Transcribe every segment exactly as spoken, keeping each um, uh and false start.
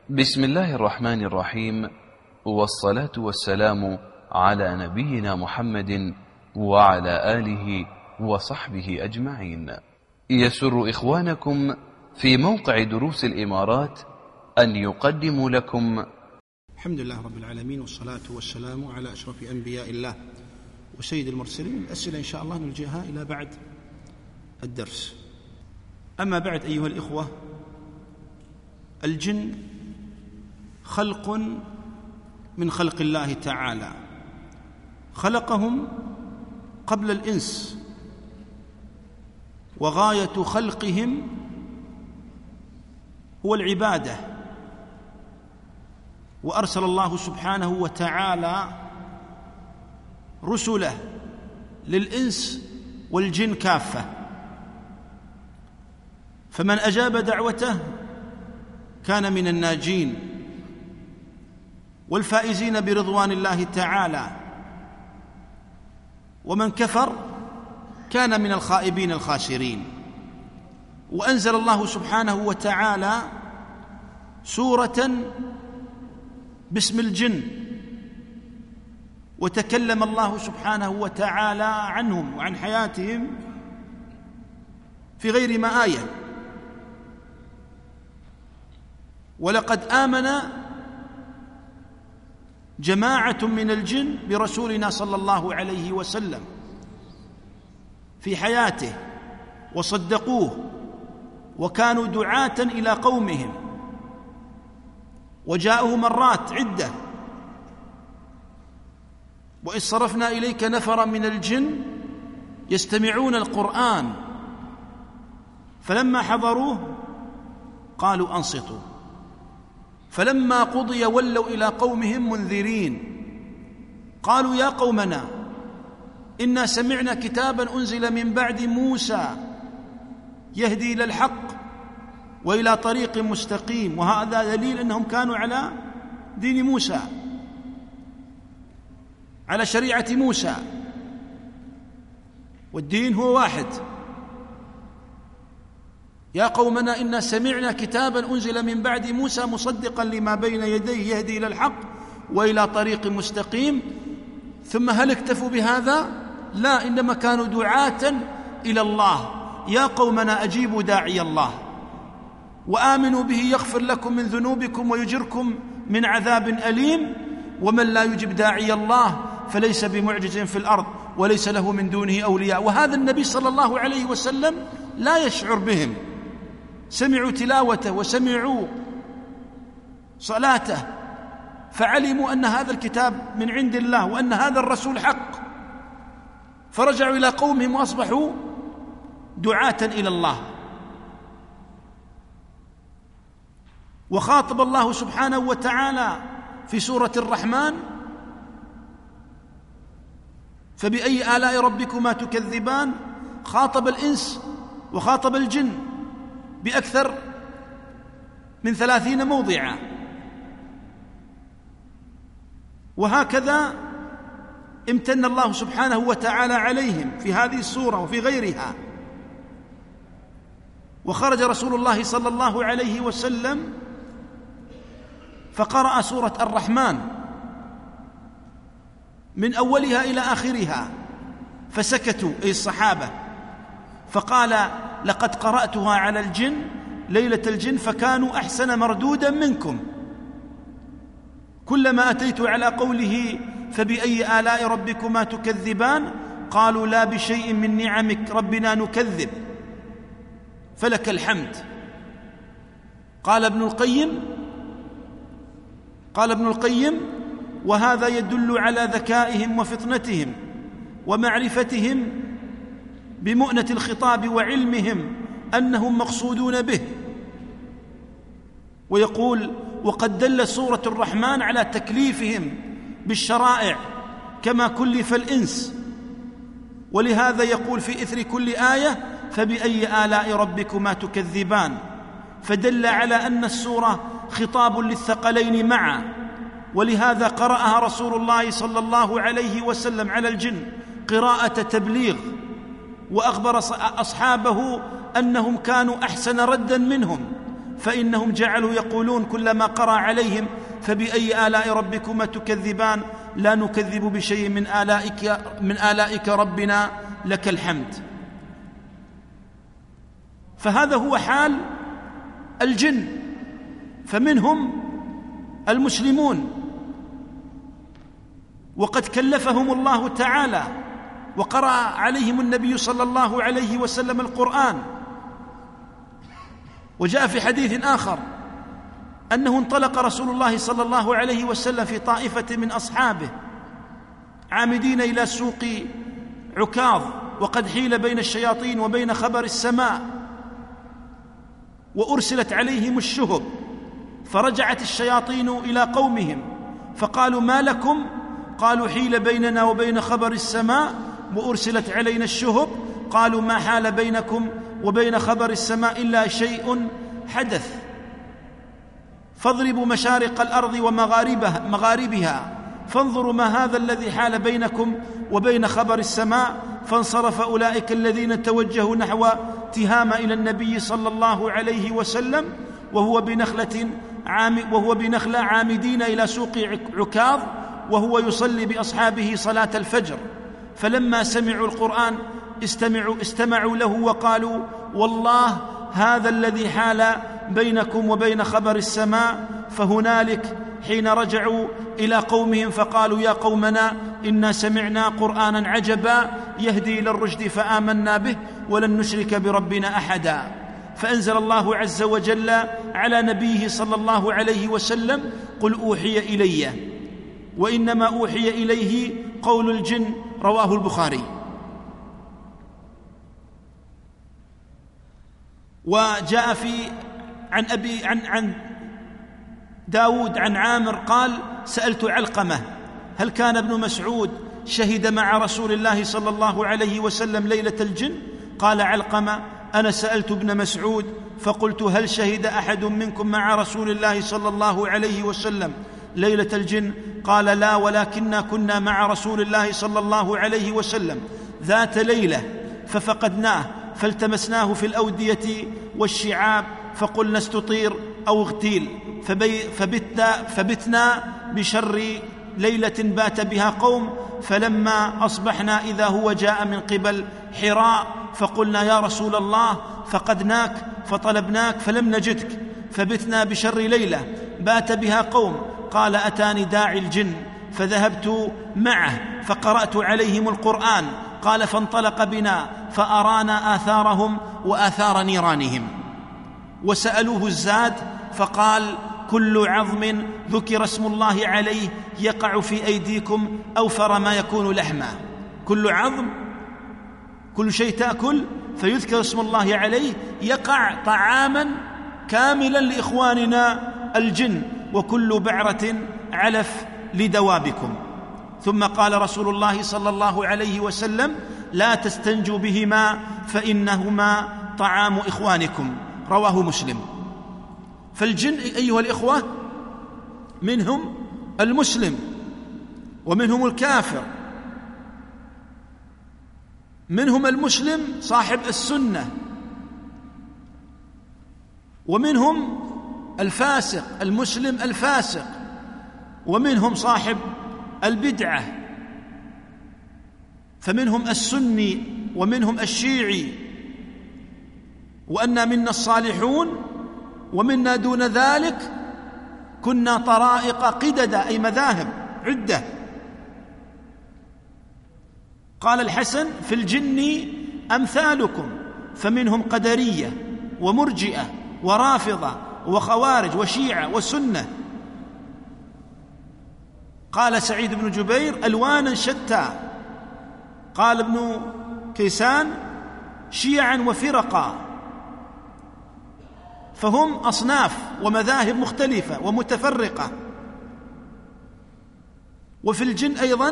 بسم الله الرحمن الرحيم، والصلاة والسلام على نبينا محمد وعلى آله وصحبه أجمعين. يسر إخوانكم في موقع دروس الإمارات أن يقدموا لكم الحمد لله رب العالمين، والصلاة والسلام على أشرف أنبياء الله وسيد المرسلين. الأسئلة إن شاء الله نلجئها إلى بعد الدرس. أما بعد أيها الإخوة، الجن خلق من خلق الله تعالى، خلقهم قبل الإنس، وغاية خلقهم هو العبادة. وأرسل الله سبحانه وتعالى رسله للإنس والجن كافة، فمن أجاب دعوته كان من الناجين والفائزين برضوان الله تعالى، ومن كفر كان من الخائبين الخاسرين. وأنزل الله سبحانه وتعالى سورة باسم الجن، وتكلم الله سبحانه وتعالى عنهم وعن حياتهم في غير ما آية. ولقد آمن جماعة من الجن برسولنا صلى الله عليه وسلم في حياته وصدقوه، وكانوا دعاة إلى قومهم، وجاءوا مرات عدة. وإذ صرفنا إليك نفرا من الجن يستمعون القرآن فلما حضروه قالوا أنصتوا، فلما قضي ولوا إلى قومهم منذرين قالوا يا قومنا إنا سمعنا كتابا أنزل من بعد موسى يهدي إلى الحق وإلى طريق مستقيم. وهذا دليل أنهم كانوا على دين موسى، على شريعة موسى، والدين هو واحد. يا قومنا إنا سمعنا كتابا أنزل من بعد موسى مصدقا لما بين يديه يهدي إلى الحق وإلى طريق مستقيم. ثم هل اكتفوا بهذا؟ لا، إنما كانوا دعاة إلى الله. يا قومنا أجيبوا داعي الله وآمنوا به يغفر لكم من ذنوبكم ويجركم من عذاب أليم، ومن لا يجب داعي الله فليس بمعجز في الأرض وليس له من دونه أولياء. وهذا النبي صلى الله عليه وسلم لا يشعر بهم، سمعوا تلاوته وسمعوا صلاته فعلموا أن هذا الكتاب من عند الله وأن هذا الرسول حق، فرجعوا إلى قومهم وأصبحوا دعاة إلى الله. وخاطب الله سبحانه وتعالى في سورة الرحمن فبأي آلاء ربكما تكذبان، خاطب الإنس وخاطب الجن بأكثر من ثلاثين موضعا. وهكذا امتن الله سبحانه وتعالى عليهم في هذه السورة وفي غيرها. وخرج رسول الله صلى الله عليه وسلم فقرأ سورة الرحمن من أولها إلى آخرها، فسكتوا أي الصحابة، فقال لقد قرأتها على الجن ليلة الجن فكانوا أحسن مردودا منكم. كلما أتيت على قوله فبأي آلاء ربكما تكذبان قالوا لا بشيء من نعمك ربنا نكذب فلك الحمد. قال ابن القيم قال ابن القيم وهذا يدل على ذكائهم وفطنتهم ومعرفتهم بمؤنة الخطاب وعلمهم أنهم مقصودون به. ويقول وقد دل سورة الرحمن على تكليفهم بالشرائع كما كلف الإنس، ولهذا يقول في إثر كل آية فبأي آلاء ربكما تكذبان، فدل على أن السورة خطاب للثقلين معا. ولهذا قرأها رسول الله صلى الله عليه وسلم على الجن قراءة تبليغ، وأخبر أصحابه أنهم كانوا أحسن ردا منهم، فإنهم جعلوا يقولون كلما قرأ عليهم فبأي آلاء ربكما تكذبان لا نكذب بشيء من آلائك, من آلائك ربنا لك الحمد. فهذا هو حال الجن. فمنهم المسلمون وقد كلفهم الله تعالى وقرأ عليهم النبي صلى الله عليه وسلم القرآن. وجاء في حديث آخر أنه انطلق رسول الله صلى الله عليه وسلم في طائفة من أصحابه عامدين إلى سوق عكاظ وقد حيل بين الشياطين وبين خبر السماء وأرسلت عليهم الشهب، فرجعت الشياطين إلى قومهم فقالوا ما لكم؟ قالوا حيل بيننا وبين خبر السماء وأرسلت علينا الشهب. قالوا ما حال بينكم وبين خبر السماء إلا شيء حدث، فاضربوا مشارق الأرض ومغاربها مغاربها فانظروا ما هذا الذي حال بينكم وبين خبر السماء. فانصرف أولئك الذين توجهوا نحو تهامة إلى النبي صلى الله عليه وسلم وهو بنخلة عام وهو بنخلة عامدين إلى سوق عكاظ وهو يصلي بأصحابه صلاة الفجر. فلما سمعوا القرآن استمعوا, استمعوا له وقالوا والله هذا الذي حال بينكم وبين خبر السماء. فهنالك حين رجعوا إلى قومهم فقالوا يا قومنا إنا سمعنا قرآنا عجبا يهدي إلى الرشد فآمنا به ولن نشرك بربنا أحدا. فأنزل الله عز وجل على نبيه صلى الله عليه وسلم قل أوحي إلي وإنما أوحي إليه قول الجن، رواه البخاري. وجاء في عن أبي عن عن داود عن عامر قال سألت علقمة هل كان ابن مسعود شهد مع رسول الله صلى الله عليه وسلم ليلة الجن؟ قال علقمة أنا سألت ابن مسعود فقلت هل شهد أحد منكم مع رسول الله صلى الله عليه وسلم ليلة الجن؟ قال لا ولكننا كنا مع رسول الله صلى الله عليه وسلم ذات ليلة ففقدناه فالتمسناه في الأودية والشعاب فقلنا استطير أو اغتيل فبتنا, فبتنا بشر ليلة بات بها قوم. فلما أصبحنا إذا هو جاء من قبل حراء فقلنا يا رسول الله فقدناك فطلبناك فلم نجدك فبتنا بشر ليلة بات بها قوم. قال أتاني داعي الجن فذهبت معه فقرأت عليهم القرآن. قال فانطلق بنا فأرانا آثارهم وآثار نيرانهم وسألوه الزاد فقال كل عظم ذكر اسم الله عليه يقع في أيديكم أوفر ما يكون لحما. كل عظم كل شيء تأكل فيذكر اسم الله عليه يقع طعاما كاملا لإخواننا الجن وكل بعرة علف لدوابكم. ثم قال رسول الله صلى الله عليه وسلم لا تستنجوا بهما فإنهما طعام إخوانكم، رواه مسلم. فالجن أيها الإخوة منهم المسلم ومنهم الكافر، منهم المسلم صاحب السنة ومنهم الفاسق المسلم الفاسق ومنهم صاحب البدعة. فمنهم السني ومنهم الشيعي وأنا منا الصالحون ومنا دون ذلك كنا طرائق قددا أي مذاهب عدة. قال الحسن في الجن أمثالكم فمنهم قدرية ومرجئة ورافضة وخوارج وشيعة وسنة. قال سعيد بن جبير ألوانا شتى. قال ابن كيسان شيعا وفرقا. فهم أصناف ومذاهب مختلفة ومتفرقة. وفي الجن أيضا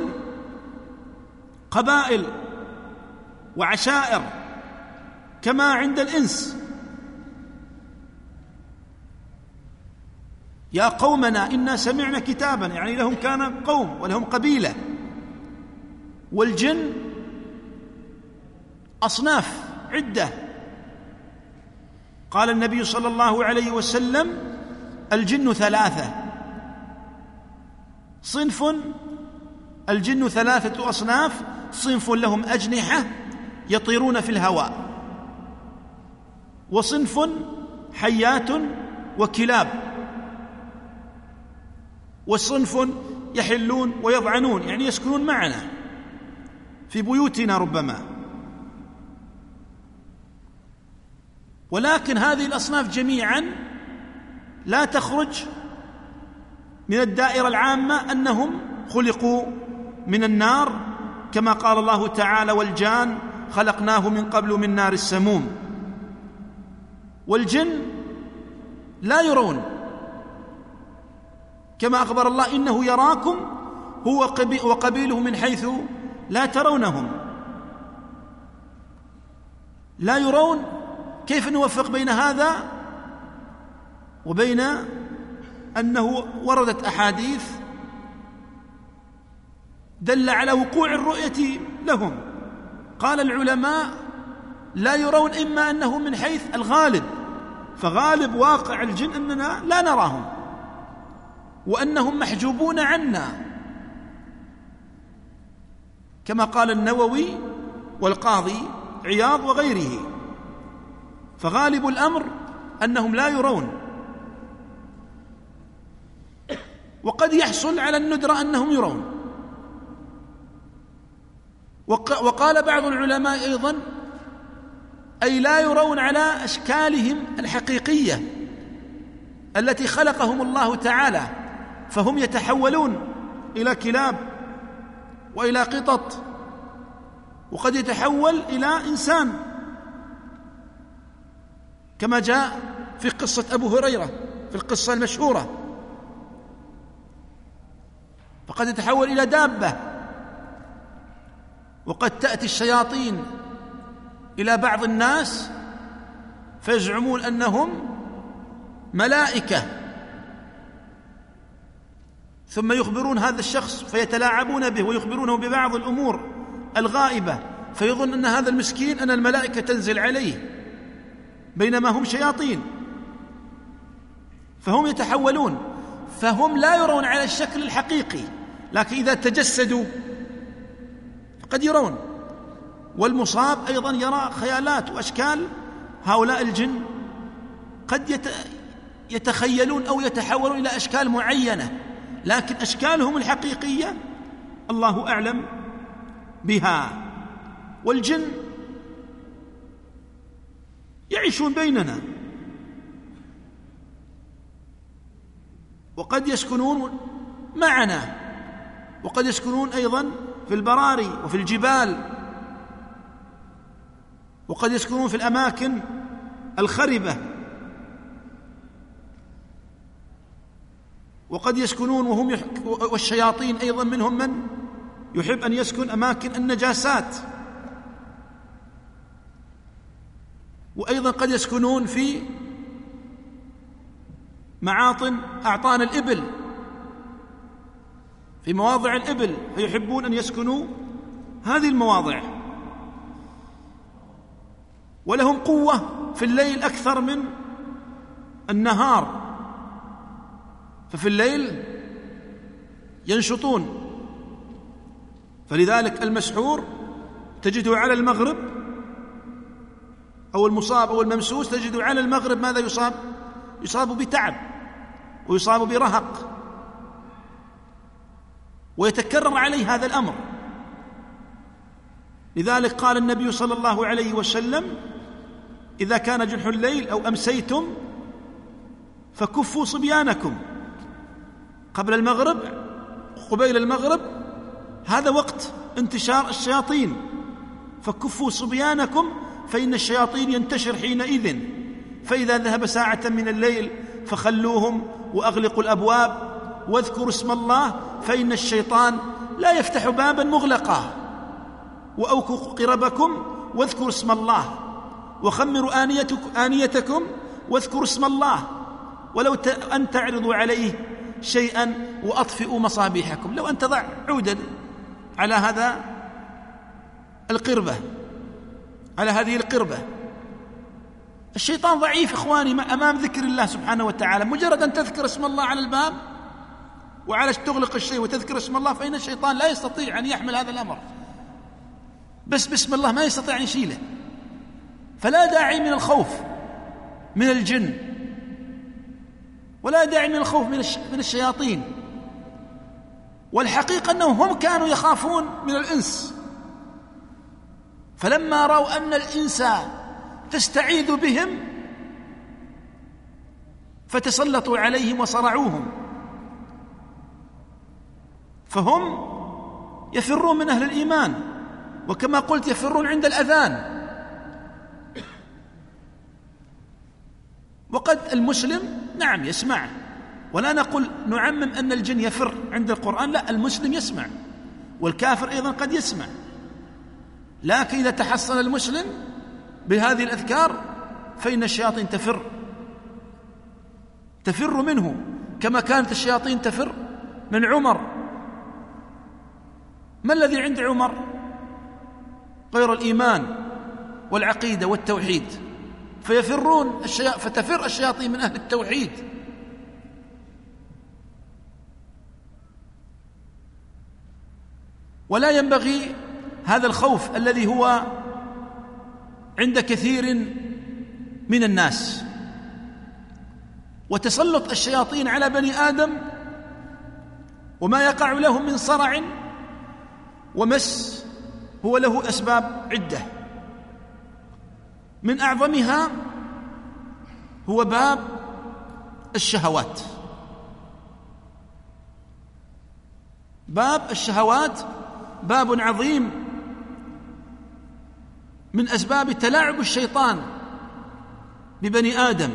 قبائل وعشائر كما عند الإنس. يا قومنا إنا سمعنا كتابا، يعني لهم كان قوم ولهم قبيلة. والجن أصناف عدة. قال النبي صلى الله عليه وسلم: الجن ثلاثة، صنف الجن ثلاثة أصناف: صنف لهم أجنحة يطيرون في الهواء، وصنف حيات وكلاب، وصنف يحلون ويضعنون، يعني يسكنون معنا في بيوتنا ربما. ولكن هذه الأصناف جميعا لا تخرج من الدائرة العامة أنهم خلقوا من النار، كما قال الله تعالى: والجان خلقناه من قبل من نار السموم. والجن لا يرون، كما أخبر الله: إنه يراكم هو وقبيله من حيث لا ترونهم. لا يرون، كيف نوفق بين هذا وبين أنه وردت أحاديث دل على وقوع الرؤية لهم؟ قال العلماء: لا يرون إما أنه من حيث الغالب، فغالب واقع الجن أننا لا نراهم وأنهم محجوبون عنا، كما قال النووي والقاضي عياض وغيره. فغالب الأمر أنهم لا يرون، وقد يحصل على الندرة أنهم يرون. وقال بعض العلماء أيضا: أي لا يرون على أشكالهم الحقيقية التي خلقهم الله تعالى، فهم يتحولون إلى كلاب وإلى قطط، وقد يتحول إلى إنسان، كما جاء في قصة أبو هريرة في القصة المشهورة، فقد يتحول إلى دابة. وقد تأتي الشياطين إلى بعض الناس فيزعمون أنهم ملائكة، ثم يخبرون هذا الشخص فيتلاعبون به ويخبرونه ببعض الأمور الغائبة، فيظن أن هذا المسكين أن الملائكة تنزل عليه، بينما هم شياطين. فهم يتحولون، فهم لا يرون على الشكل الحقيقي، لكن إذا تجسدوا فقد يرون. والمصاب أيضا يرى خيالات وأشكال هؤلاء الجن، قد يتخيلون أو يتحولون إلى أشكال معينة، لكن أشكالهم الحقيقية الله أعلم بها. والجن يعيشون بيننا، وقد يسكنون معنا، وقد يسكنون أيضا في البراري وفي الجبال، وقد يسكنون في الأماكن الخربة، وقد يسكنون وهم يح... والشياطين أيضا منهم من يحب أن يسكن أماكن النجاسات، وأيضا قد يسكنون في معاطن أعطان الإبل، في مواضع الإبل، فيحبون أن يسكنوا هذه المواضع. ولهم قوة في الليل أكثر من النهار، ففي الليل ينشطون. فلذلك المسحور تجده على المغرب، أو المصاب أو الممسوس تجده على المغرب ماذا يصاب؟ يصاب بتعب ويصاب برهق، ويتكرر عليه هذا الأمر. لذلك قال النبي صلى الله عليه وسلم: إذا كان جنح الليل أو أمسيتم فكفوا صبيانكم. قبل المغرب، قبيل المغرب، هذا وقت انتشار الشياطين، فكفوا صبيانكم فإن الشياطين ينتشر حينئذ، فإذا ذهب ساعة من الليل فخلوهم وأغلقوا الأبواب واذكروا اسم الله، فإن الشيطان لا يفتح بابا مغلقا، وأوكوا قربكم واذكروا اسم الله، وخمروا آنيتكم واذكروا اسم الله، ولو أن تعرضوا عليه شيئا وأطفئوا مصابيحكم. لو أن تضع عودا على هذا القربة، على هذه القربة، الشيطان ضعيف إخواني أمام ذكر الله سبحانه وتعالى. مجرد أن تذكر اسم الله على الباب وعلى تغلق الشيء وتذكر اسم الله، فإن الشيطان لا يستطيع أن يحمل هذا الأمر، بس بسم الله ما يستطيع أن يشيله. فلا داعي من الخوف من الجن، ولا داعي من الخوف من الشياطين. والحقيقة أنهم هم كانوا يخافون من الإنس، فلما رأوا أن الإنس تستعيذ بهم فتسلطوا عليهم وصرعوهم، فهم يفرون من أهل الإيمان، وكما قلت يفرون عند الأذان. وقد المسلم نعم يسمع، ولا نقول نعمم أن الجن يفر عند القرآن، لا، المسلم يسمع، والكافر أيضا قد يسمع. لكن إذا تحصن المسلم بهذه الأذكار فإن الشياطين تفر تفر منه، كما كانت الشياطين تفر من عمر. ما الذي عند عمر غير الإيمان والعقيدة والتوحيد؟ فيفرون الشيا... فتفر الشياطين من أهل التوحيد. ولا ينبغي هذا الخوف الذي هو عند كثير من الناس. وتسلط الشياطين على بني آدم وما يقع لهم من صرع ومس هو له أسباب عدة، من أعظمها هو باب الشهوات. باب الشهوات باب عظيم من أسباب تلاعب الشيطان ببني آدم.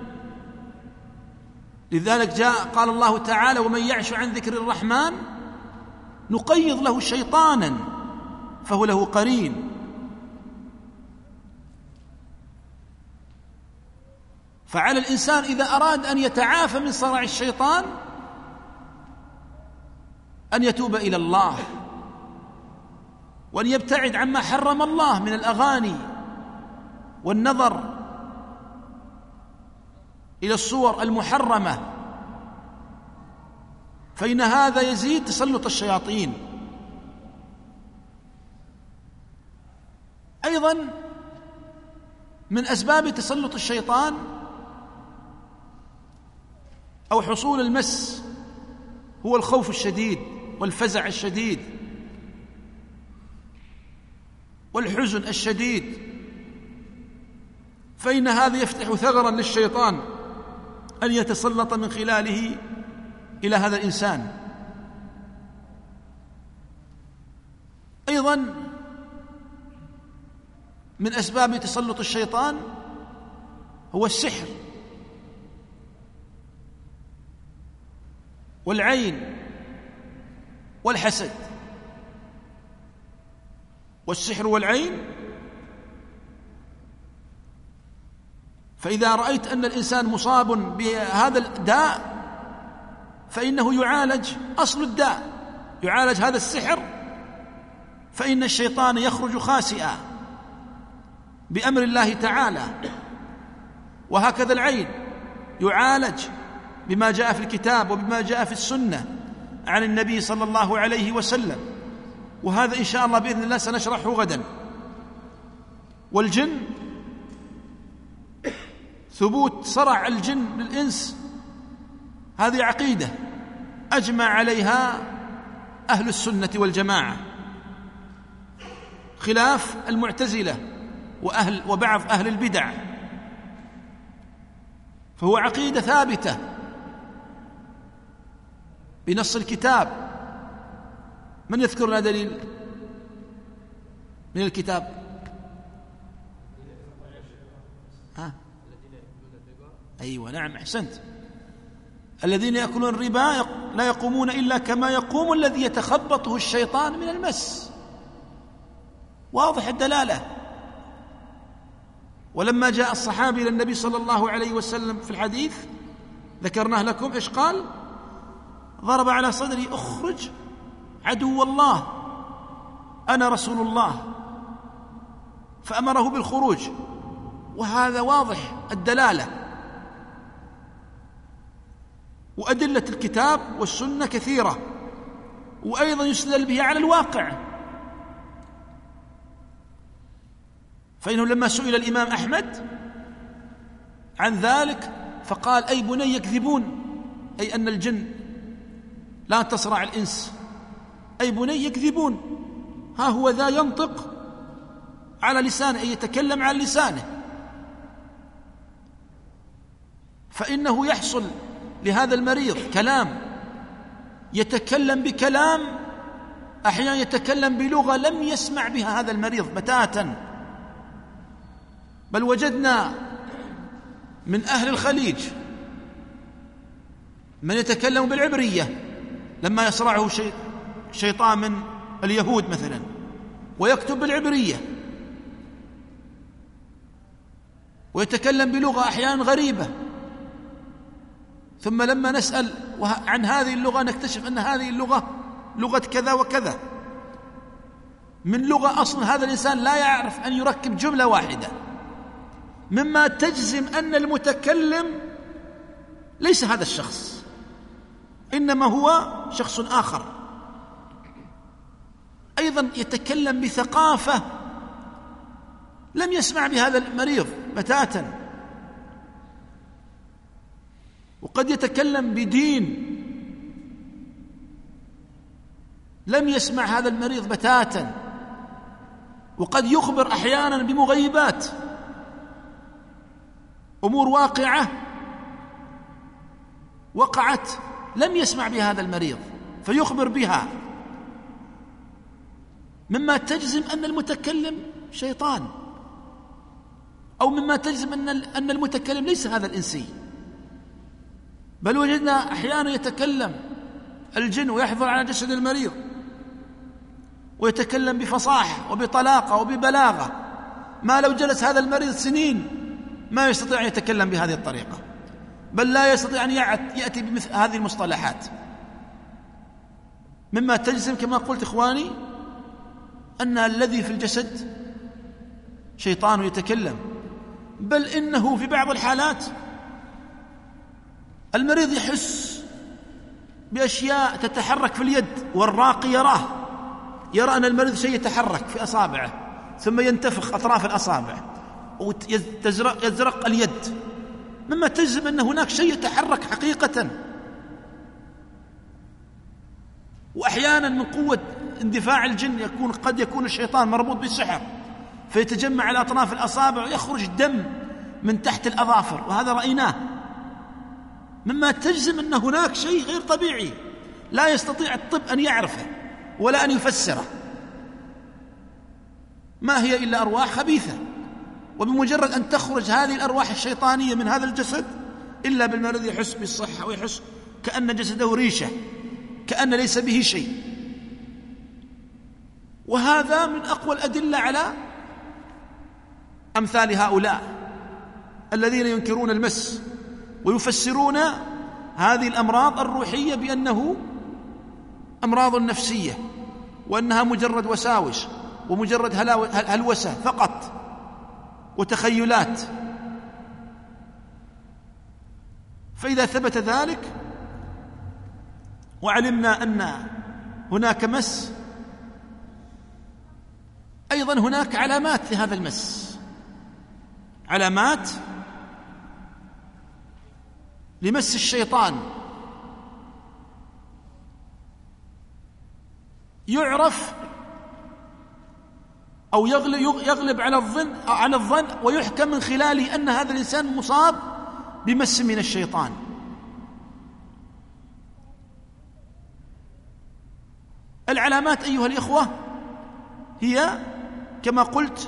لذلك جاء قال الله تعالى: ومن يعش عن ذكر الرحمن نقيض له شيطانا فهو له قرين. فعلى الإنسان إذا أراد أن يتعافى من صرع الشيطان أن يتوب إلى الله، وأن يبتعد عما حرم الله من الأغاني والنظر إلى الصور المحرمة، فإن هذا يزيد تسلط الشياطين. أيضا من أسباب تسلط الشيطان أو حصول المس هو الخوف الشديد والفزع الشديد والحزن الشديد، فإن هذا يفتح ثغرا للشيطان أن يتسلط من خلاله إلى هذا الإنسان. أيضا من أسباب تسلط الشيطان هو السحر والعين والحسد. والسحر والعين، فإذا رأيت أن الإنسان مصاب بهذا الداء فإنه يعالج أصل الداء، يعالج هذا السحر، فإن الشيطان يخرج خاسئا بأمر الله تعالى. وهكذا العين يعالج بما جاء في الكتاب وبما جاء في السنة عن النبي صلى الله عليه وسلم، وهذا إن شاء الله بإذن الله سنشرحه غدا. والجن، ثبوت صرع الجن للإنس هذه عقيدة أجمع عليها أهل السنة والجماعة، خلاف المعتزلة وأهل وبعض أهل البدع، فهو عقيدة ثابتة بنص الكتاب. من يذكر لنا دليل من الكتاب؟ ها؟ أيوة نعم أحسنت. الذين يأكلون الربا لا يقومون إلا كما يقوم الذي يتخبطه الشيطان من المس. واضح الدلالة. ولما جاء الصحابي إلى النبي صلى الله عليه وسلم في الحديث ذكرناه لكم، إيش قال؟ ضرب على صدري: أخرج عدو الله، أنا رسول الله. فأمره بالخروج، وهذا واضح الدلالة، وأدلة الكتاب والسنة كثيرة، وأيضا يستدل به على الواقع. فإنه لما سئل الإمام أحمد عن ذلك فقال: أي بني يكذبون، أي أن الجن لا تصرع الإنس، أي بني يكذبون، ها هو ذا ينطق على لسانه، أي يتكلم على لسانه، فإنه يحصل لهذا المريض كلام، يتكلم بكلام، أحيانا يتكلم بلغة لم يسمع بها هذا المريض بتاتا. بل وجدنا من أهل الخليج من يتكلم بالعبرية لما يصرعه شيء شيطان من اليهود مثلا، ويكتب بالعبرية، ويتكلم بلغة أحيانا غريبة، ثم لما نسأل عن هذه اللغة نكتشف أن هذه اللغة لغة كذا وكذا، من لغة أصلا هذا الإنسان لا يعرف أن يركب جملة واحدة، مما تجزم أن المتكلم ليس هذا الشخص، إنما هو شخص آخر. أيضا يتكلم بثقافة لم يسمع بهذا المريض بتاتا، وقد يتكلم بدين لم يسمع هذا المريض بتاتا، وقد يخبر أحيانا بمغيبات، أمور واقعة وقعت لم يسمع بها هذا المريض فيخبر بها، مما تجزم أن المتكلم شيطان، أو مما تجزم أن أن المتكلم ليس هذا الإنسي. بل وجدنا أحيانا يتكلم الجن ويحضر على جسد المريض ويتكلم بفصاحة وبطلاقة وببلاغة، ما لو جلس هذا المريض سنين ما يستطيع أن يتكلم بهذه الطريقة، بل لا يستطيع أن يأتي بمثل هذه المصطلحات، مما تجزم كما قلت إخواني أن الذي في الجسد شيطان يتكلم. بل إنه في بعض الحالات المريض يحس بأشياء تتحرك في اليد، والراقي يراه، يرى أن المريض شيء يتحرك في أصابعه، ثم ينتفخ أطراف الأصابع ويزرق اليد، مما تجزم أن هناك شيء يتحرك حقيقة. وأحيانا من قوة اندفاع الجن يكون قد يكون الشيطان مربوط بالسحر، فيتجمع على أطراف الأصابع ويخرج دم من تحت الأظافر، وهذا رأيناه، مما تجزم أن هناك شيء غير طبيعي لا يستطيع الطب أن يعرفه ولا أن يفسره، ما هي إلا أرواح خبيثة. وبمجرد أن تخرج هذه الأرواح الشيطانية من هذا الجسد إلا بالمريض يحس بالصحة، ويحس كأن جسده ريشة، كأن ليس به شيء. وهذا من أقوى الأدلة على أمثال هؤلاء الذين ينكرون المس ويفسرون هذه الأمراض الروحية بأنه أمراض نفسية، وأنها مجرد وساوس ومجرد هلوسة فقط وتخيلات. فإذا ثبت ذلك وعلمنا أن هناك مس، أيضا هناك علامات لهذا المس، علامات لمس الشيطان يعرف أو يغلب على الظن على الظن ويحكم من خلاله أن هذا الإنسان مصاب بمس من الشيطان. العلامات أيها الإخوة هي كما قلت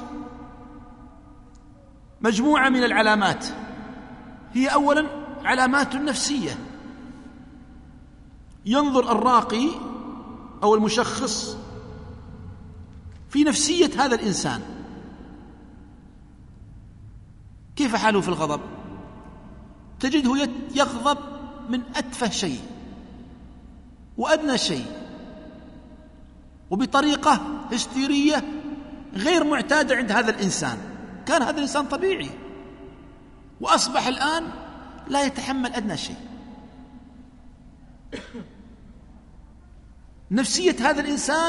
مجموعة من العلامات. هي أولا علامات نفسية، ينظر الراقي أو المشخص في نفسية هذا الإنسان، كيف حاله في الغضب؟ تجده يغضب من أتفه شيء وأدنى شيء، وبطريقة هستيرية غير معتادة عند هذا الإنسان. كان هذا الإنسان طبيعي وأصبح الآن لا يتحمل أدنى شيء. نفسية هذا الإنسان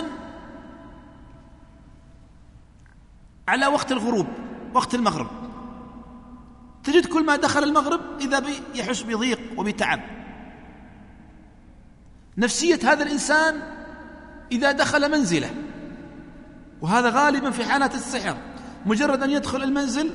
على وقت الغروب، وقت المغرب، تجد كل ما دخل المغرب إذا بي يحس بضيق وبتعب. نفسية هذا الإنسان إذا دخل منزله، وهذا غالبا في حالات السحر، مجرد أن يدخل المنزل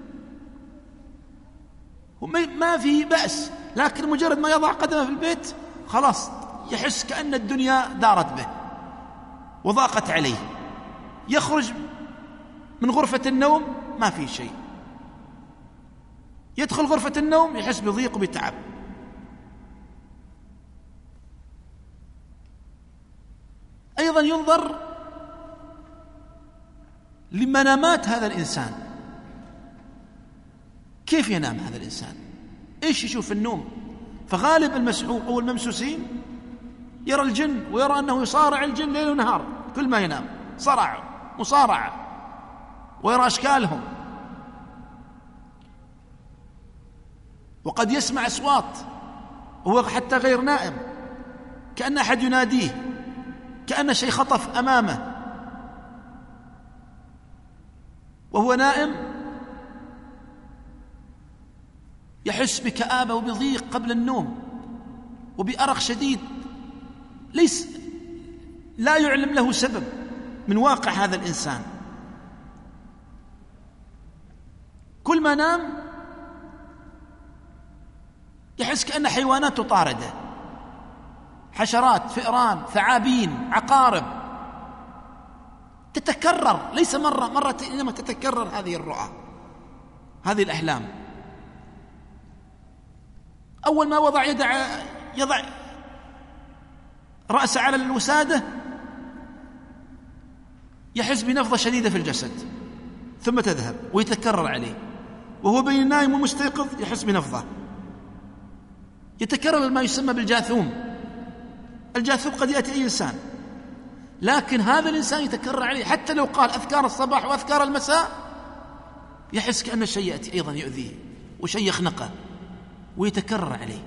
ما فيه بأس، لكن مجرد ما يضع قدمه في البيت خلاص يحس كأن الدنيا دارت به وضاقت عليه. يخرج من غرفة النوم ما فيه شيء، يدخل غرفة النوم يحس بضيق وبتعب. أيضا ينظر لمنامات هذا الإنسان، كيف ينام هذا الإنسان، إيش يشوف في النوم. فغالب المسحور أو الممسوسين يرى الجن ويرى أنه يصارع الجن ليل ونهار، كل ما ينام صرع مصارعة، ويرى أشكالهم، وقد يسمع أصوات وهو حتى غير نائم، كأن أحد يناديه، كأن شيء خطف أمامه وهو نائم. يحس بكآبة وبضيق قبل النوم وبأرق شديد ليس لا يعلم له سبب من واقع هذا الإنسان. كل ما نام يحس كأن حيوانات تطارده، حشرات، فئران، ثعابين، عقارب، تتكرر ليس مرة مرتين، إنما تتكرر هذه الرؤى، هذه الأحلام. أول ما وضع يدع يضع رأسه على الوسادة يحس بنفضة شديدة في الجسد، ثم تذهب ويتكرر عليه. وهو بين النائم والمستيقظ يحس بنفضة. يتكرر ما يسمى بالجاثوم. الجاثوم قد يأتي أي إنسان، لكن هذا الإنسان يتكرر عليه، حتى لو قال أذكار الصباح وأذكار المساء يحس كأن الشيء يأتي أيضا يؤذيه وشيء يخنقه ويتكرر عليه.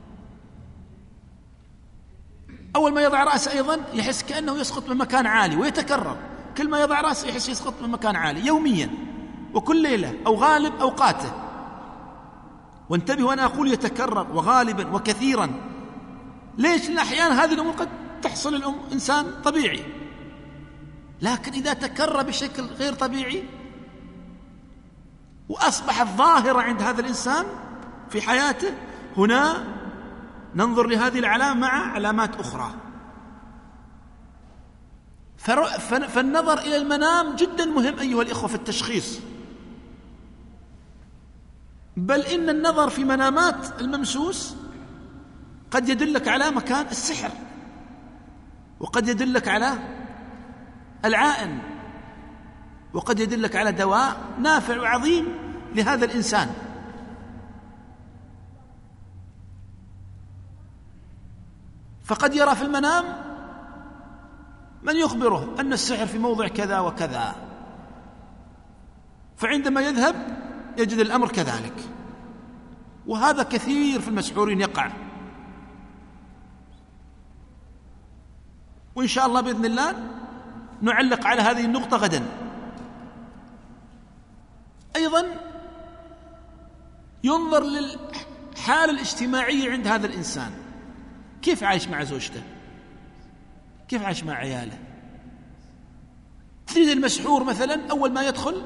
أول ما يضع رأسه أيضا يحس كأنه يسقط من مكان عالي ويتكرر، كل ما يضع رأسه يحس يسقط من مكان عالي يوميا وكل ليلة أو غالب أوقاته. وانتبه وأنا أقول يتكرر وغالبا وكثيرا. ليش؟ لأن أحيانا هذه الأمور قد تحصل الأم إنسان طبيعي، لكن إذا تكرر بشكل غير طبيعي وأصبحت ظاهرة عند هذا الإنسان في حياته، هنا ننظر لهذه العلامة مع علامات أخرى. فالنظر إلى المنام جدا مهم أيها الإخوة في التشخيص، بل إن النظر في منامات الممسوس قد يدلك على مكان السحر، وقد يدلك على العائن، وقد يدلك على دواء نافع وعظيم لهذا الإنسان. فقد يرى في المنام من يخبره أن السحر في موضع كذا وكذا، فعندما يذهب يجد الأمر كذلك. وهذا كثير في المسحورين يقع، وإن شاء الله بإذن الله نعلق على هذه النقطة غدا. أيضا ينظر للحالة الاجتماعية عند هذا الإنسان، كيف عايش مع زوجته، كيف عايش مع عياله. تجد المسحور مثلا أول ما يدخل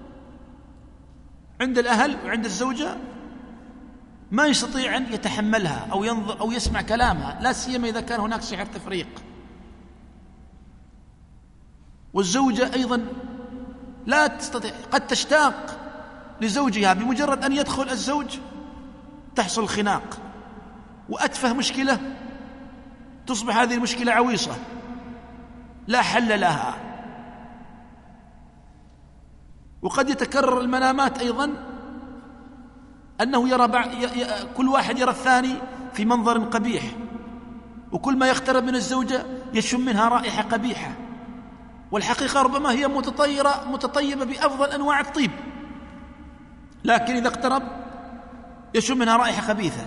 عند الأهل وعند الزوجة ما يستطيع أن يتحملها أو ينظر أو يسمع كلامها، لا سيما إذا كان هناك سحر تفريق. والزوجة أيضا لا تستطيع، قد تشتاق لزوجها، بمجرد أن يدخل الزوج تحصل خناق، وأتفه مشكلة تصبح هذه المشكلة عويصة لا حل لها. وقد يتكرر المنامات أيضا أنه يرى بعض ي... ي... كل واحد يرى الثاني في منظر قبيح، وكل ما يقترب من الزوجة يشم منها رائحة قبيحة، والحقيقة ربما هي متطيرة متطيبة بأفضل أنواع الطيب، لكن إذا اقترب يشم منها رائحة خبيثة،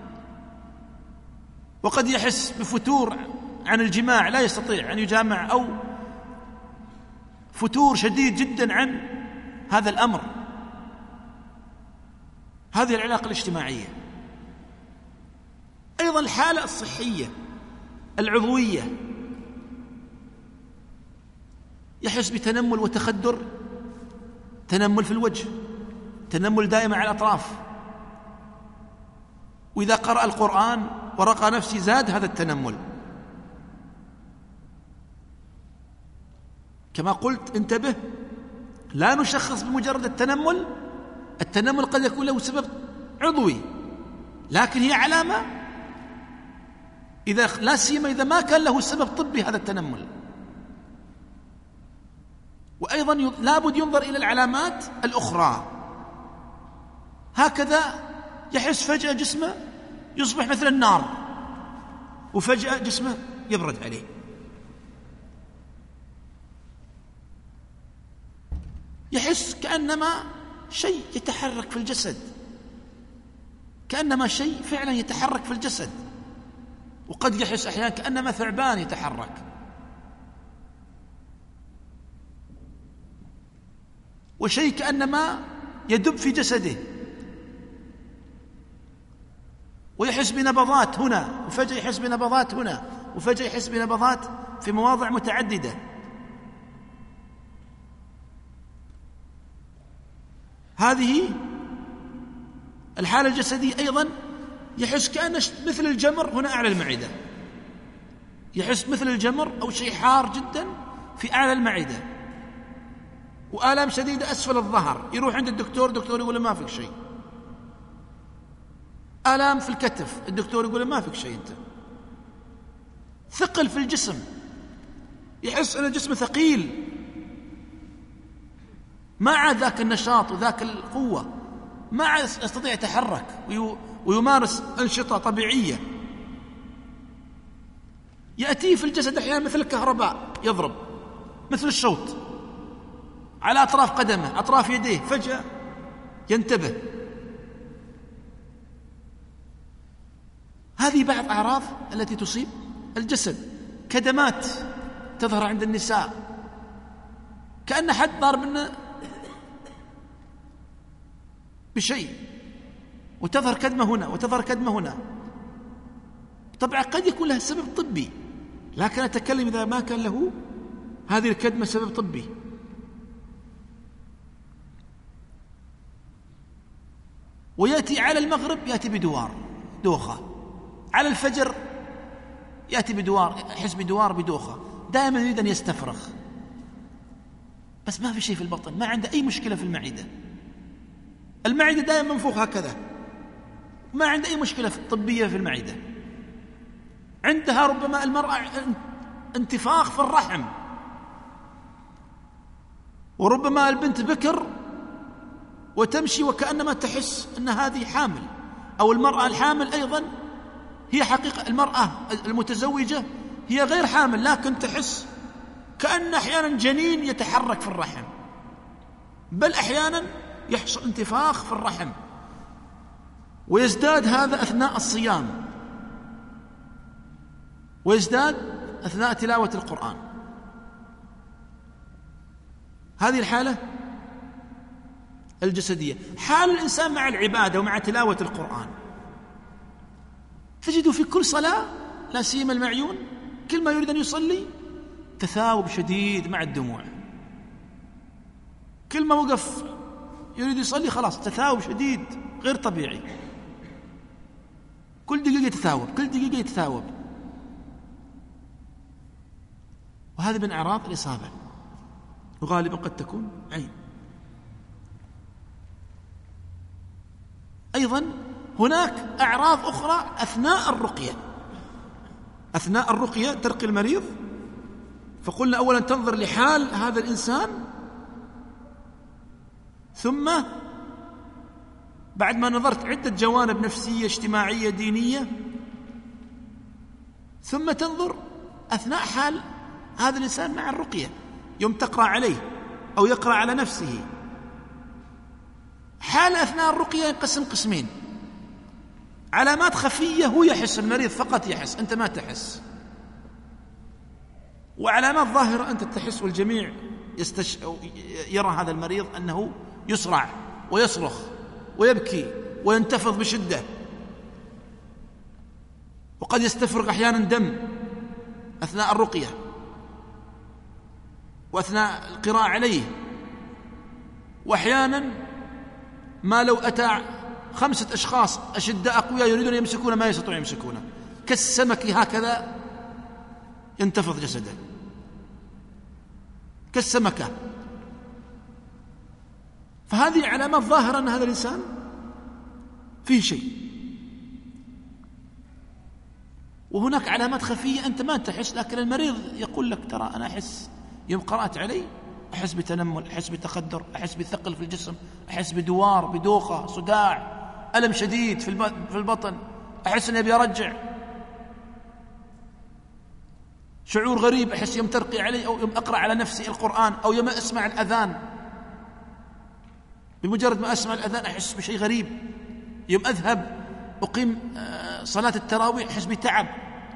وقد يحس بفتور عن الجماع لا يستطيع أن يجامع، أو فتور شديد جدا عن هذا الأمر. هذه العلاقة الاجتماعية. أيضا الحالة الصحية العضوية، يحس بتنمل وتخدر، تنمل في الوجه، تنمل دائما على الأطراف، وإذا قرأ القرآن ورقى نفسه زاد هذا التنمل. كما قلت انتبه، لا نشخص بمجرد التنمل، التنمل قد يكون له سبب عضوي، لكن هي علامة إذا لا سيما إذا ما كان له سبب طبي هذا التنمل. وأيضا لابد ينظر إلى العلامات الأخرى. هكذا يحس فجأة جسمه يصبح مثل النار، وفجأة جسمه يبرد عليه. يحس كأنما شيء يتحرك في الجسد، كأنما شيء فعلا يتحرك في الجسد. وقد يحس أحيانا كأنما ثعبان يتحرك. وشيء كأنما يدب في جسده، ويحس بنبضات هنا، وفجأة يحس بنبضات هنا، وفجأة يحس بنبضات في مواضع متعددة. هذه الحالة الجسدية. أيضا يحس كأنه مثل الجمر هنا أعلى المعدة، يحس مثل الجمر أو شيء حار جدا في أعلى المعدة، وآلام شديدة أسفل الظهر. يروح عند الدكتور، الدكتور يقول له ما فيك شيء. آلام في الكتف، الدكتور يقول له ما فيك شيء أنت. ثقل في الجسم، يحس أن الجسم ثقيل، ما عاد ذاك النشاط وذاك القوة، ما عاد يستطيع يتحرك ويمارس أنشطة طبيعية. يأتي في الجسد أحيانا مثل الكهرباء، يضرب مثل الشوط على أطراف قدمه، أطراف يديه، فجأة ينتبه. هذه بعض أعراض التي تصيب الجسد. كدمات تظهر عند النساء، كأن حد ضارب منه بشيء، وتظهر كدمة هنا وتظهر كدمة هنا. طبعا قد يكون لها سبب طبي، لكن أتكلم إذا ما كان له هذه الكدمة سبب طبي. ويأتي على المغرب يأتي بدوار، دوخة. على الفجر يأتي بدوار، يحس بدوار بدوخة. دائما يريد أن يستفرغ، بس ما في شيء في البطن، ما عنده أي مشكلة في المعدة. المعدة دائما منفوخ هكذا، ما عنده أي مشكلة طبية في المعدة. عندها ربما المرأة انتفاخ في الرحم، وربما البنت بكر وتمشي وكأنما تحس أن هذه حامل، أو المرأة الحامل أيضا هي حقيقة المرأة المتزوجة هي غير حامل، لكن تحس كأن أحيانا جنين يتحرك في الرحم، بل أحيانا يحصل انتفاخ في الرحم. ويزداد هذا أثناء الصيام، ويزداد أثناء تلاوة القرآن. هذه الحالة الجسدية. حال الإنسان مع العبادة ومع تلاوة القرآن، تجد في كل صلاة، لا سيما المعيون، كل ما يريد أن يصلي تثاوب شديد مع الدموع. كل ما وقف يريد يصلي خلاص تثاوب شديد غير طبيعي، كل دقيقة يتثاوب، كل دقيقة يتثاوب. وهذا من أعراض الإصابة، وغالبا قد تكون عين. أيضا هناك أعراض أخرى أثناء الرقية. أثناء الرقية ترقي المريض، فقلنا أولا تنظر لحال هذا الإنسان، ثم بعد ما نظرت عدة جوانب نفسية اجتماعية دينية، ثم تنظر أثناء حال هذا الإنسان مع الرقية، يوم تقرأ عليه أو يقرأ على نفسه. حال أثناء الرقية ينقسم قسمين: علامات خفية هو يحس، المريض فقط يحس، أنت ما تحس. وعلامات ظاهرة أنت تحس، والجميع يستش... يرى هذا المريض أنه يسرع ويصرخ ويبكي وينتفض بشدة، وقد يستفرغ أحيانا دم أثناء الرقية وأثناء القراءة عليه، وأحيانا ما لو أتى خمسة أشخاص أشداء أقوياء يريدون يمسكونه ما يستطيعون يمسكونه، كالسمك هكذا ينتفض جسده كالسمكة. فهذه علامات ظاهرة أن هذا الإنسان فيه شيء. وهناك علامات خفية أنت ما تحس، لكن المريض يقول لك ترى أنا أحس يوم قرأت علي أحس بتنمل، أحس بتخدر، أحس بثقل في الجسم، أحس بدوار، بدوخة، صداع، ألم شديد في البطن، أحس أني أبي أرجع، شعور غريب أحس يوم ترقي علي أو يوم أقرأ على نفسي القرآن أو يوم أسمع الأذان، بمجرد ما أسمع الأذان أحس بشيء غريب، يوم أذهب أقيم صلاة التراويح أحس بتعب،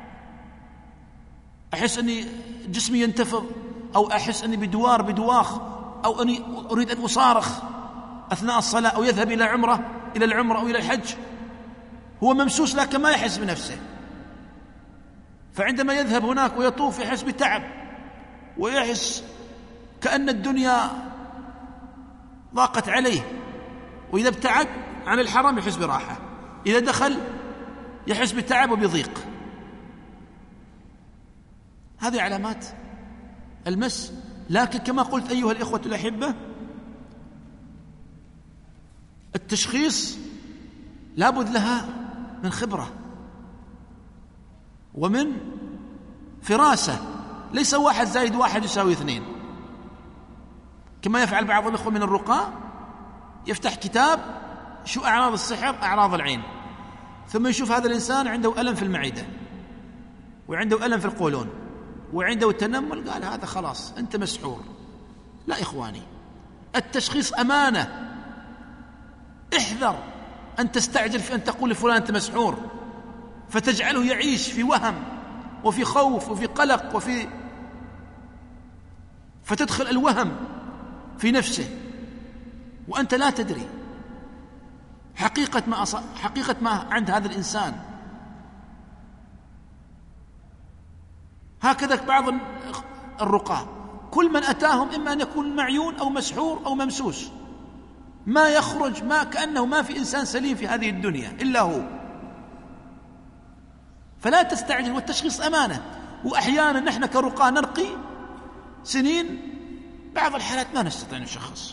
أحس أني جسمي ينتفض، أو أحس أني بدوار بدواخ، أو أني أريد أن أصارخ أثناء الصلاة، أو يذهب إلى عمرة إلى العمرة أو إلى الحج، هو ممسوس لكن ما يحس بنفسه، فعندما يذهب هناك ويطوف يحس بتعب ويحس كأن الدنيا ضاقت عليه، وإذا ابتعد عن الحرم يحس براحة، إذا دخل يحس بتعب وبضيق. هذه علامات المس. لكن كما قلت أيها الإخوة الأحبة، التشخيص لابد لها من خبرة ومن فراسة، ليس واحد زائد واحد يساوي اثنين كما يفعل بعض الإخوة من الرقاة، يفتح كتاب شو أعراض السحر، أعراض العين، ثم يشوف هذا الإنسان عنده ألم في المعدة وعنده ألم في القولون وعنده تنمل، قال هذا خلاص أنت مسحور. لا إخواني، التشخيص أمانة، احذر أن تستعجل في أن تقول لفلان أنت مسحور فتجعله يعيش في وهم وفي خوف وفي قلق وفي فتدخل الوهم في نفسه وأنت لا تدري حقيقة ما أص... حقيقة ما عند هذا الإنسان. هكذا بعض الرقاة كل من أتاهم إما أن يكون معيون أو مسحور أو ممسوس، ما يخرج ما كأنه ما في إنسان سليم في هذه الدنيا إلا هو. فلا تستعجل، والتشخيص أمانة. وأحيانا نحن كرقاة نرقي سنين، بعض الحالات ما نستطيع نشخص،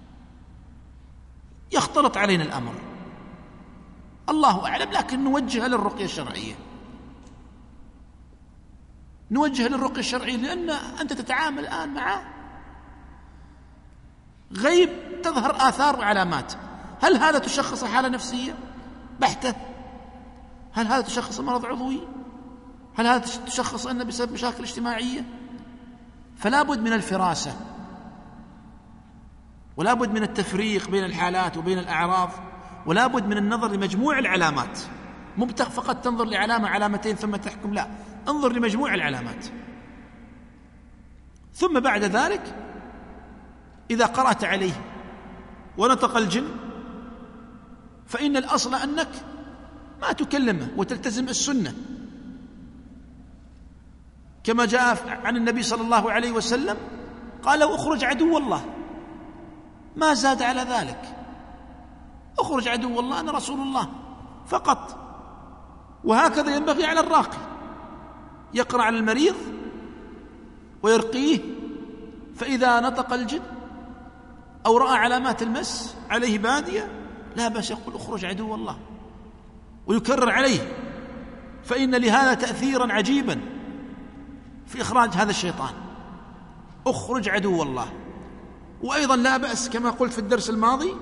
يختلط علينا الأمر، الله أعلم، لكن نوجه للرقية الشرعية، نوجه للرقية الشرعية، لأن أنت تتعامل الآن مع غيب تظهر آثار وعلامات. هل هذا تشخص حالة نفسية بحتة؟ هل هذا تشخص مرض عضوي؟ هل هذا تشخص أنه بسبب مشاكل اجتماعية؟ فلا بد من الفراسة، ولا بد من التفريق بين الحالات وبين الأعراض، ولا بد من النظر لمجموع العلامات، مو فقط تنظر لعلامة علامتين ثم تحكم، لا، انظر لمجموع العلامات. ثم بعد ذلك إذا قرأت عليه ونطق الجن فإن الأصل أنك ما تكلمه وتلتزم السنة، كما جاء عن النبي صلى الله عليه وسلم قال له اخرج عدو الله، ما زاد على ذلك، اخرج عدو الله أنا رسول الله فقط. وهكذا ينبغي على الراقي، يقرأ على المريض ويرقيه، فإذا نطق الجن أو رأى علامات المس عليه بادية لا بأس يقول اخرج عدو الله، ويكرر عليه، فإن لهذا تأثيرا عجيبا في إخراج هذا الشيطان، اخرج عدو الله. وأيضا لا بأس كما قلت في الدرس الماضي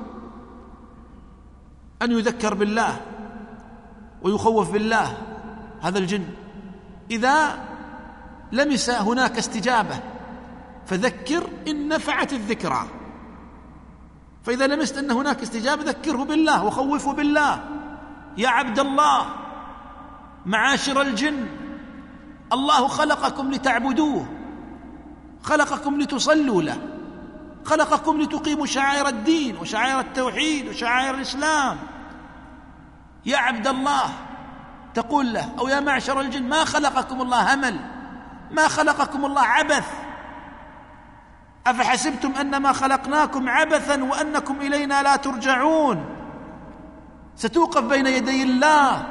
أن يذكر بالله ويخوف بالله هذا الجن، إذا لمس هناك استجابة فذكر إن نفعت الذكرى، فإذا لمست أن هناك استجابة ذكره بالله وخوفه بالله، يا عبد الله معاشر الجن، الله خلقكم لتعبدوه، خلقكم لتصلوا له، خلقكم لتقيموا شعائر الدين وشعائر التوحيد وشعائر الإسلام. يا عبد الله تقول له، أو يا معشر الجن، ما خلقكم الله همل، ما خلقكم الله عبث، أفحسبتم أنما خلقناكم عبثا وأنكم إلينا لا ترجعون. ستوقف بين يدي الله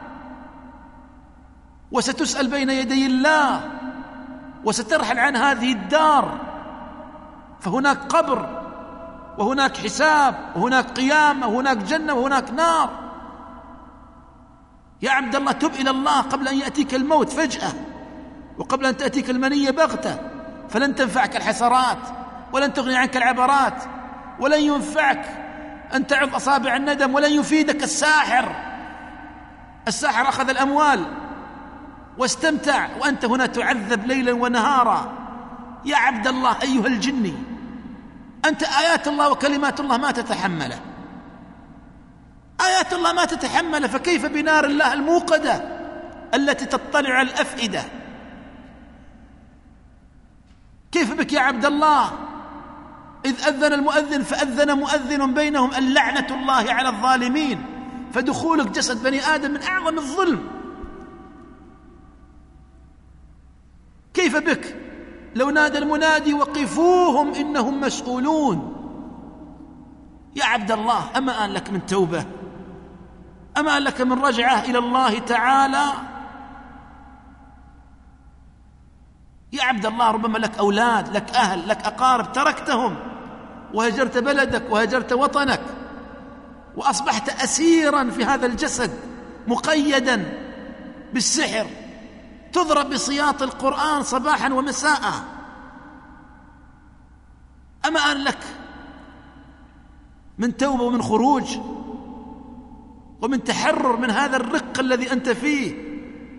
وستسأل بين يدي الله وسترحل عن هذه الدار، فهناك قبر وهناك حساب وهناك قيامة وهناك جنة وهناك نار. يا عبد الله تب إلى الله قبل أن يأتيك الموت فجأة، وقبل أن تأتيك المنية بغتة، فلن تنفعك الحسرات ولن تغني عنك العبرات، ولن ينفعك أن تعض أصابع الندم، ولن يفيدك الساحر. الساحر أخذ الأموال واستمتع وأنت هنا تعذب ليلا ونهارا. يا عبد الله أيها الجني، أنت آيات الله وكلمات الله ما تتحمله، آيات الله ما تتحمله، فكيف بنار الله الموقدة التي تطلع على الأفئدة؟ كيف بك يا عبد الله إذ أذن المؤذن فأذن مؤذن بينهم اللعنة الله على الظالمين، فدخولك جسد بني آدم من أعظم الظلم. كيف بك لو نادى المنادي وقفوهم إنهم مسؤولون؟ يا عبد الله أما آن لك من توبة، أما آن لك من رجعة إلى الله تعالى؟ يا عبد الله ربما لك أولاد، لك أهل، لك أقارب تركتهم وهجرت بلدك وهجرت وطنك وأصبحت أسيرا في هذا الجسد مقيدا بالسحر، تضرب بسياط القرآن صباحا ومساء. أما آن لك من توبة ومن خروج ومن تحرر من هذا الرق الذي أنت فيه،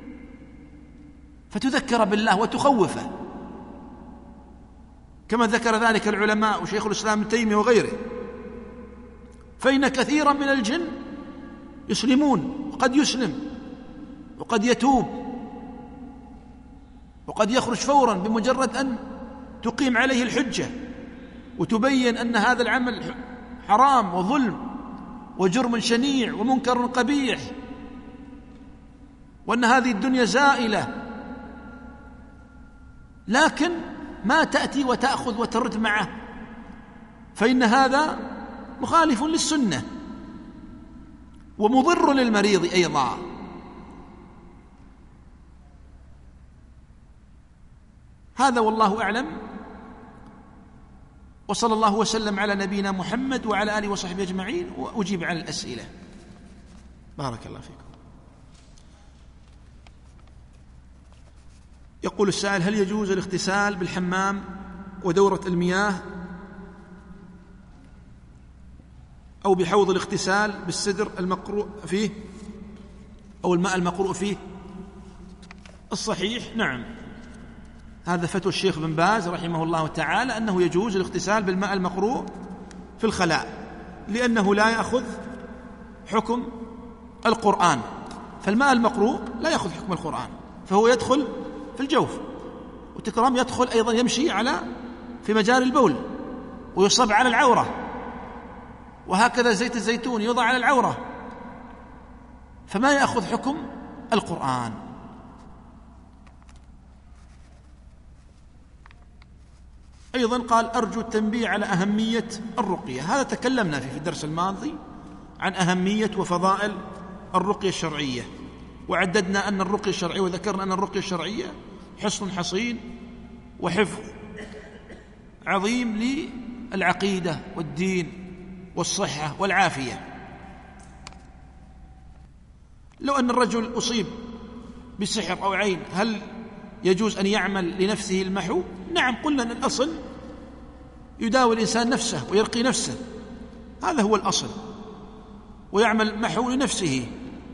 فتذكر بالله وتخوفه، كما ذكر ذلك العلماء وشيخ الإسلام ابن تيمية وغيره. فإن كثيرا من الجن يسلمون، وقد يسلم وقد يتوب وقد يخرج فورا بمجرد أن تقيم عليه الحجة وتبين أن هذا العمل حرام وظلم وجرم شنيع ومنكر قبيح، وأن هذه الدنيا زائلة، لكن ما تأتي وتأخذ وترد معه، فإن هذا مخالف للسنة ومضر للمريض أيضا. هذا والله أعلم، وصلى الله وسلم على نبينا محمد وعلى آله وصحبه أجمعين، وأجيب على الأسئلة. بارك الله فيكم. يقول السائل: هل يجوز الاغتسال بالحمام ودورة المياه أو بحوض الاغتسال بالسدر المقروء فيه أو الماء المقروء فيه؟ الصحيح نعم، هذا فتوى الشيخ بن باز رحمه الله تعالى، أنه يجوز الاغتسال بالماء المقروء في الخلاء، لأنه لا يأخذ حكم القرآن، فالماء المقروء لا يأخذ حكم القرآن، فهو يدخل في الجوف، وتكرام يدخل أيضا يمشي على في مجاري البول ويصب على العورة، وهكذا زيت الزيتون يوضع على العورة، فما يأخذ حكم القرآن. أيضا قال: أرجو التنبيه على أهمية الرقية. هذا تكلمنا فيه في الدرس الماضي عن أهمية وفضائل الرقية الشرعية، وعددنا أن الرقية الشرعية وذكرنا أن الرقية الشرعية حصن حصين وحفظ عظيم للعقيدة والدين والصحة والعافية. لو أن الرجل أصيب بسحر أو عين، هل يجوز أن يعمل لنفسه المحو؟ نعم، قلنا أن الأصل يداوي الإنسان نفسه ويرقي نفسه، هذا هو الأصل، ويعمل محو لنفسه.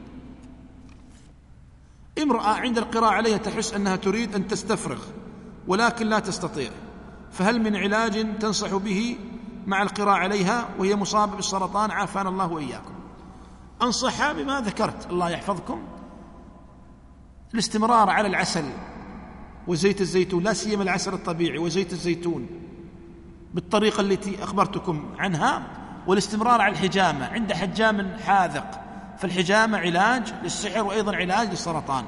امرأة عند القراءة عليها تحس أنها تريد أن تستفرغ ولكن لا تستطيع، فهل من علاج تنصح به مع القراءة عليها وهي مصابة بالسرطان؟ عافانا الله وإياكم. أنصح بما ذكرت، الله يحفظكم، الاستمرار على العسل وزيت الزيتون، لا سيما العسل الطبيعي وزيت الزيتون بالطريقة التي أخبرتكم عنها، والاستمرار على الحجامة عند حجام حاذق، فالحجامة علاج للسحر وأيضا علاج للسرطان،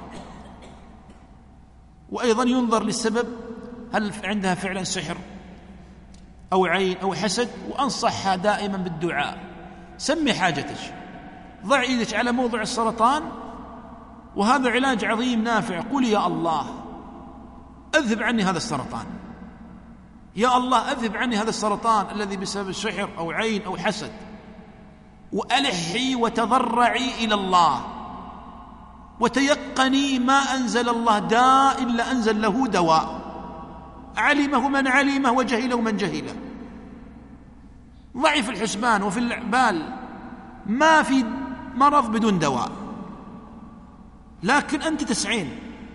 وأيضا ينظر للسبب هل عندها فعلا سحر أو عين أو حسد، وأنصحها دائما بالدعاء. سمي حاجتك، ضع يدك على موضع السرطان، وهذا علاج عظيم نافع. قولي يا الله أذهب عني هذا السرطان، يا الله أذهب عني هذا السرطان الذي بسبب السحر أو عين أو حسد، وألحي وتضرعي إلى الله، وتيقني ما أنزل الله داء إلا أنزل له دواء، علمه من علمه وجهله من جهله. ضعي في الحسبان وفي البال ما في مرض بدون دواء، لكن أنت تسعين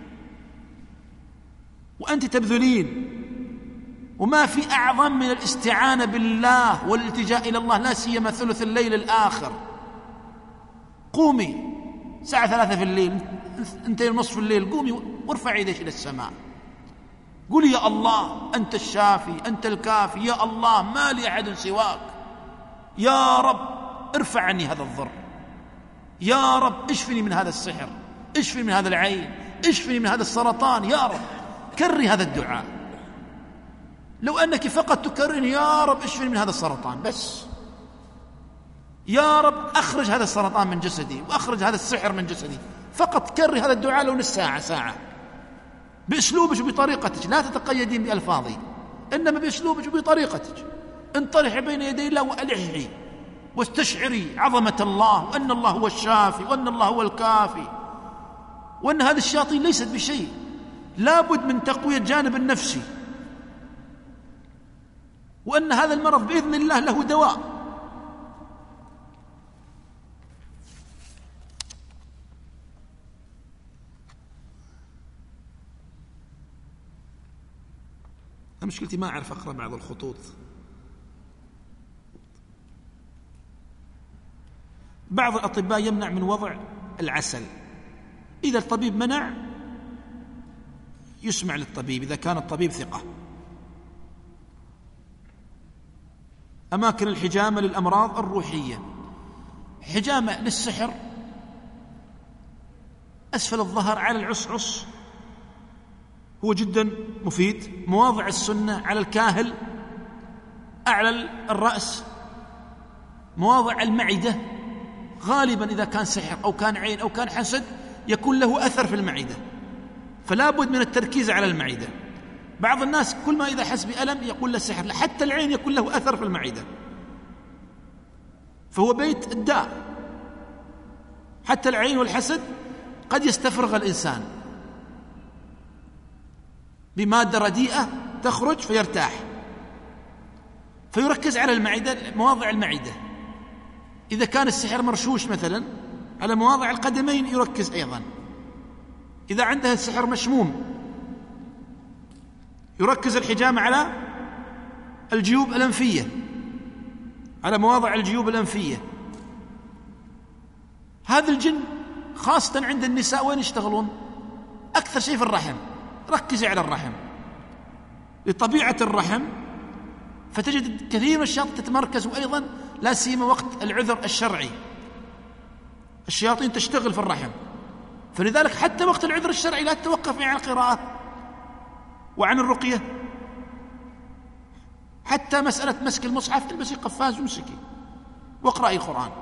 وأنت تبذلين، وما في أعظم من الاستعانة بالله والالتجاء إلى الله، لا سيما ثلث الليل الآخر. قومي الساعة ثلاثة في الليل، انتين ونصف الليل، قومي وارفع يديك إلى السماء، قولي يا الله أنت الشافي أنت الكافي، يا الله ما لي أحد سواك، يا رب ارفع عني هذا الضر، يا رب اشفني من هذا السحر، اشفني من هذا العين، اشفني من هذا السرطان، يا رب. كري هذا الدعاء، لو أنك فقط تكررين يا رب اشفني من هذا السرطان بس، يا رب أخرج هذا السرطان من جسدي وأخرج هذا السحر من جسدي، فقط كري هذا الدعاء لو نص ساعة ساعة بأسلوبك وبطريقتك، لا تتقيدين بألفاظي، إنما بأسلوبك وبطريقتك. انطرحي بين يدي الله وألحي واستشعري عظمة الله، وأن الله هو الشافي، وأن الله هو الكافي، وأن هذه الشياطين ليست بشيء، لابد من تقوية الجانب النفسي، وأن هذا المرض بإذن الله له دواء. مشكلتي ما أعرف أقرأ بعض الخطوط. بعض الأطباء يمنع من وضع العسل، إذا الطبيب منع يسمع للطبيب إذا كان الطبيب ثقة. أماكن الحجامة للأمراض الروحية، حجامة للسحر أسفل الظهر على العصعص هو جدا مفيد. مواضع السنة على الكاهل أعلى الرأس. مواضع المعدة غالبا إذا كان سحر أو كان عين أو كان حسد يكون له أثر في المعدة، فلا بد من التركيز على المعدة. بعض الناس كل ما إذا حس بألم يقول له سحر، حتى العين يكون له أثر في المعدة، فهو بيت الداء. حتى العين والحسد قد يستفرغ الإنسان بمادة رديئة تخرج فيرتاح، فيركز على المعدة، مواضع المعدة. إذا كان السحر مرشوش مثلا على مواضع القدمين يركز أيضا. إذا عندها السحر مشموم يركز الحجامة على الجيوب الأنفية، على مواضع الجيوب الأنفية. هذا الجن خاصة عند النساء وين يشتغلون؟ أكثر شيء في الرحم، ركزي على الرحم لطبيعة الرحم، فتجد كثير من الشياطين تتمركز، وأيضا لا سيما وقت العذر الشرعي الشياطين تشتغل في الرحم، فلذلك حتى وقت العذر الشرعي لا تتوقفي عن القراءة وعن الرقية. حتى مسألة مسك المصحف، البسي قفاز وامسكي واقرأي القرآن.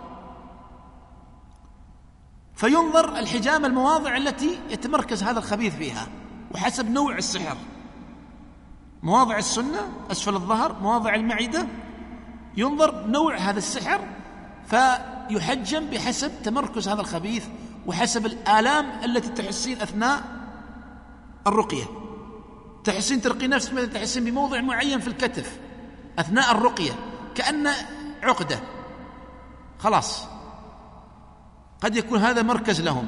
فينظر الحجامة المواضع التي يتمركز هذا الخبيث فيها وحسب نوع السحر. مواضع السنة أسفل الظهر، مواضع المعدة، ينظر نوع هذا السحر فيحجم بحسب تمركز هذا الخبيث وحسب الآلام التي تحسين أثناء الرقية. تحسين ترقي نفسك مثلا تحسين بموضع معين في الكتف أثناء الرقية كأن عقدة، خلاص قد يكون هذا مركز لهم،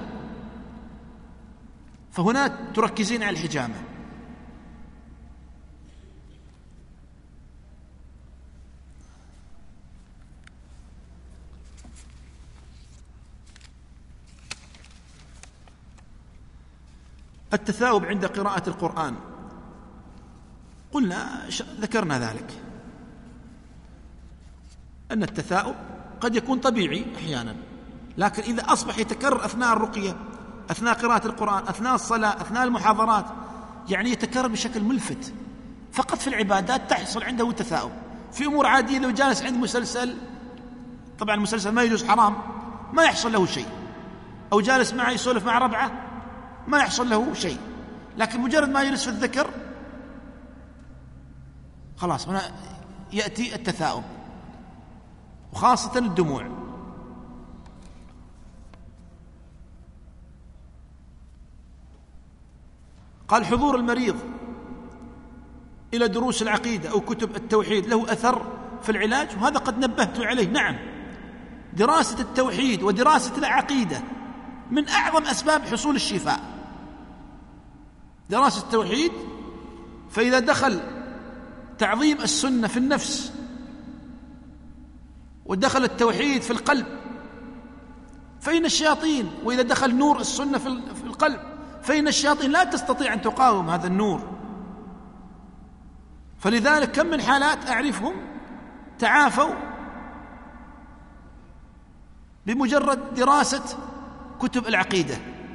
فهنا تركزين على الحجامة. التثاؤب عند قراءة القرآن، قلنا ذكرنا ذلك أن التثاؤب قد يكون طبيعي أحيانا، لكن إذا أصبح يتكرر أثناء الرقية، أثناء قراءة القرآن، أثناء الصلاة، أثناء المحاضرات، يعني يتكرر بشكل ملفت. فقط في العبادات تحصل عنده تثاؤب. في أمور عادية لو جالس عند مسلسل، طبعا المسلسل ما يجوز حرام، ما يحصل له شيء، أو جالس معه يسولف مع ربعه ما يحصل له شيء، لكن مجرد ما يجلس في الذكر خلاص هنا يأتي التثاؤب، وخاصة الدموع. قال حضور المريض إلى دروس العقيدة أو كتب التوحيد له أثر في العلاج، وهذا قد نبهت عليه. نعم، دراسة التوحيد ودراسة العقيدة من أعظم أسباب حصول الشفاء. دراسة التوحيد، فإذا دخل تعظيم السنة في النفس ودخل التوحيد في القلب فإن الشياطين، وإذا دخل نور السنة في القلب فإن الشياطين لا تستطيع أن تقاوم هذا النور. فلذلك كم من حالات أعرفهم تعافوا بمجرد دراسة كتب العقيدة.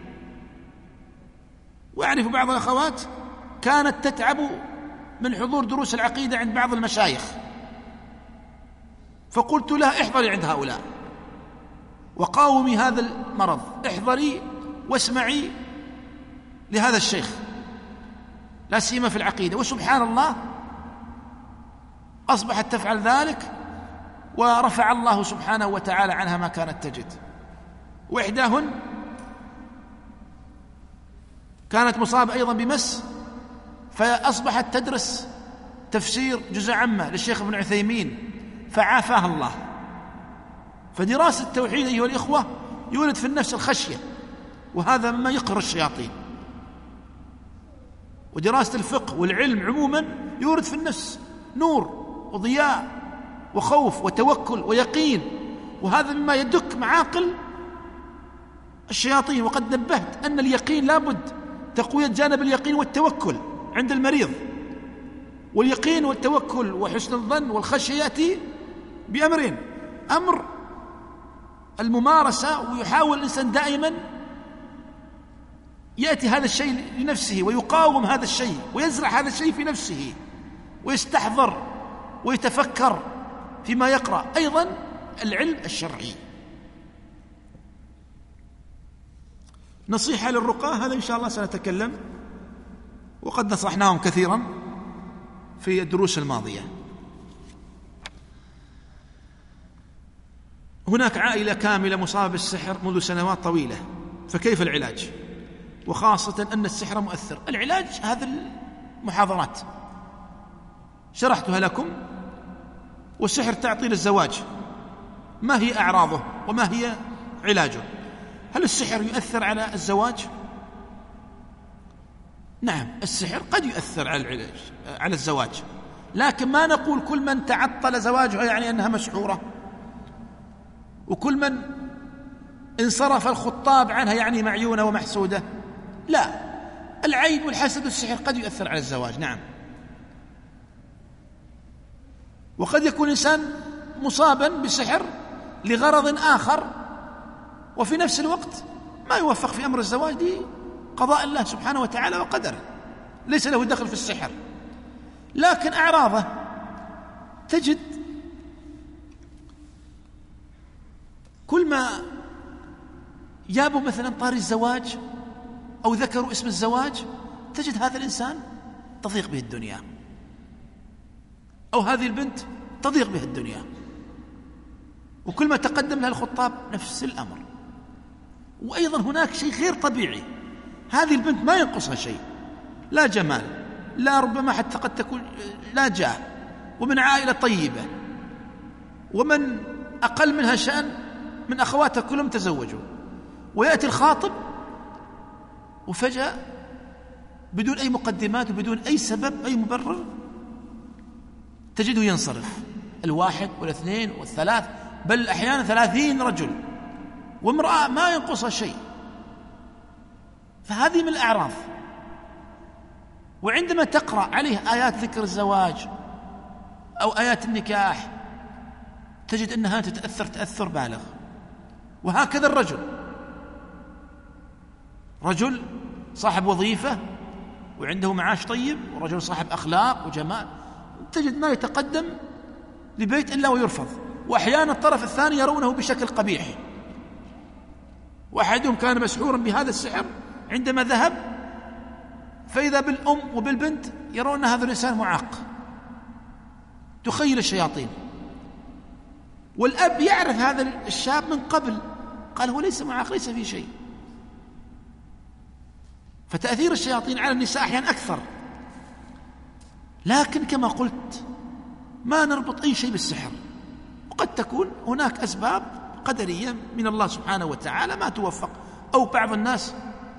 وأعرف بعض الأخوات كانت تتعب من حضور دروس العقيدة عند بعض المشايخ، فقلت لها احضري عند هؤلاء وقاومي هذا المرض، احضري واسمعي لهذا الشيخ لا سيما في العقيدة. وسبحان الله أصبحت تفعل ذلك، ورفع الله سبحانه وتعالى عنها ما كانت تجد. وإحداهن كانت مصابة أيضا بمس، فأصبحت تدرس تفسير جزء عامة للشيخ ابن عثيمين فعافاها الله. فدراسة التوحيد أيها الإخوة يولد في النفس الخشية، وهذا مما يقهر الشياطين. ودراسة الفقه والعلم عموما يورد في النفس نور وضياء وخوف وتوكل ويقين، وهذا مما يدك معاقل الشياطين. وقد نبهت أن اليقين لابد تقوية جانب اليقين والتوكل عند المريض، واليقين والتوكل وحسن الظن والخشية يأتي بأمرين: أمر الممارسة، ويحاول الإنسان دائما يأتي هذا الشيء لنفسه ويقاوم هذا الشيء ويزرع هذا الشيء في نفسه ويستحضر ويتفكر فيما يقرأ. أيضا العلم الشرعي. نصيحة للرقاة، هذا إن شاء الله سنتكلم، وقد نصحناهم كثيرا في الدروس الماضية. هناك عائلة كاملة مصابة بالسحر منذ سنوات طويلة، فكيف العلاج؟ وخاصة أن السحر مؤثر. العلاج هذه المحاضرات شرحتها لكم. والسحر تعطيل الزواج، ما هي أعراضه وما هي علاجه؟ هل السحر يؤثر على الزواج؟ نعم، السحر قد يؤثر على العلاج على الزواج، لكن ما نقول كل من تعطل زواجها يعني أنها مسحورة، وكل من انصرف الخطاب عنها يعني معيونة ومحسودة. لا، العين والحسد والسحر قد يؤثر على الزواج. نعم، وقد يكون إنسان مصابا بسحر لغرض آخر، وفي نفس الوقت ما يوفق في أمر الزواج لقضاء الله سبحانه وتعالى وقدره، ليس له دخل في السحر. لكن أعراضه تجد كل ما جابوا مثلا طاري الزواج أو ذكروا اسم الزواج تجد هذا الإنسان تضيق به الدنيا، أو هذه البنت تضيق به الدنيا. وكل ما تقدم لها الخطاب نفس الأمر. وأيضا هناك شيء غير طبيعي، هذه البنت ما ينقصها شيء، لا جمال، لا ربما حتى قد تكون لا جاه، ومن عائلة طيبة، ومن أقل منها شأن من أخواتها كلهم تزوجوا، ويأتي الخاطب وفجأة بدون أي مقدمات وبدون أي سبب أي مبرر تجده ينصرف، الواحد والاثنين والثلاث، بل أحيانا ثلاثين رجل، وامرأة ما ينقصها شيء. فهذه من الأعراض وعندما تقرأ عليه آيات ذكر الزواج أو آيات النكاح تجد أنها تتأثر تأثر بالغ. وهكذا الرجل، رجل صاحب وظيفة وعنده معاش طيب ورجل صاحب أخلاق وجمال، تجد ما يتقدم لبيت إلا ويرفض، وأحيانا الطرف الثاني يرونه بشكل قبيح. وأحدهم كان مسحورا بهذا السحر، عندما ذهب فإذا بالأم وبالبنت يرون هذا الإنسان معاق، تخيل الشياطين. والأب يعرف هذا الشاب من قبل، قال هو ليس معاق، ليس في شيء. فتأثير الشياطين على النساء أحيانا أكثر. لكن كما قلت ما نربط أي شيء بالسحر، وقد تكون هناك أسباب قدرية من الله سبحانه وتعالى ما توفق. أو بعض الناس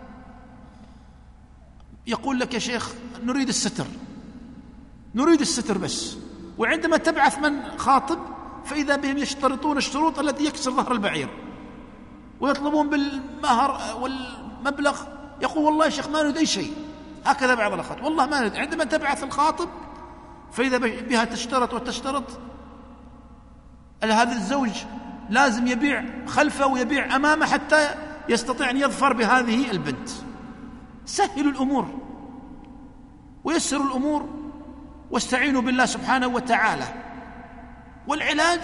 يقول لك يا شيخ نريد الستر، نريد الستر بس، وعندما تبعث من خاطب فإذا بهم يشترطون الشروط التي يكسر ظهر البعير، ويطلبون بالمهر والمبلغ، يقول والله يا شيخ ما نريد أي شيء. هكذا بعض الأخوات، والله ما نريد. عندما تبعث الخاطب فإذا بها تشترط وتشترط، هذا الزوج لازم يبيع خلفه ويبيع أمامه حتى يستطيع أن يظفر بهذه البنت. سهلوا الأمور ويسروا الأمور واستعينوا بالله سبحانه وتعالى. والعلاج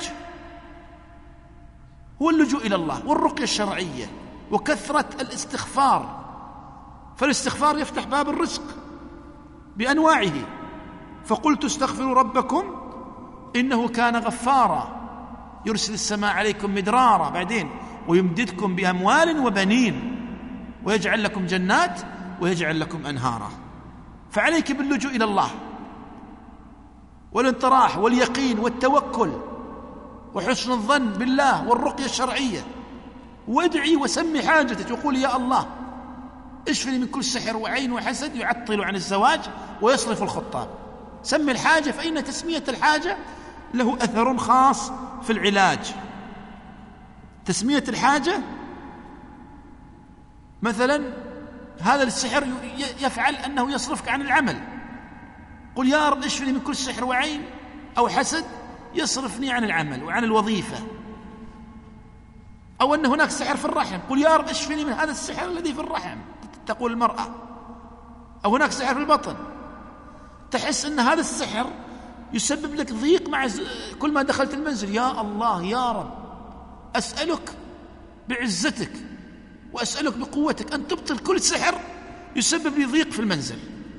هو اللجوء إلى الله والرقية الشرعية وكثرة الاستغفار، فالاستغفار يفتح باب الرزق بأنواعه. فقلت استغفروا ربكم إنه كان غفارا يرسل السماء عليكم مدرارا، بعدين ويمددكم بأموال وبنين ويجعل لكم جنات ويجعل لكم أنهارا. فعليك باللجوء إلى الله والانطراح واليقين والتوكل وحسن الظن بالله والرقية الشرعية، وادعي وسمي حاجتك وقول يا الله اشفني من كل سحر وعين وحسد يعطل عن الزواج ويصرف الخطاب. سمي الحاجة، فإن تسمية الحاجة له أثر خاص في العلاج. تسمية الحاجة مثلا هذا السحر يفعل أنه يصرفك عن العمل، قل يا رب اشفني من كل سحر وعين أو حسد يصرفني عن العمل وعن الوظيفة. أو أن هناك سحر في الرحم، قل يا رب اشفني من هذا السحر الذي في الرحم، تقول المرأة. أو هناك سحر في البطن، تحس أن هذا السحر يسبب لك ضيق مع كل ما دخلت المنزل، يا الله يا رب أسألك بعزتك وأسألك بقوتك أن تبطل كل سحر يسبب لي ضيق في المنزل.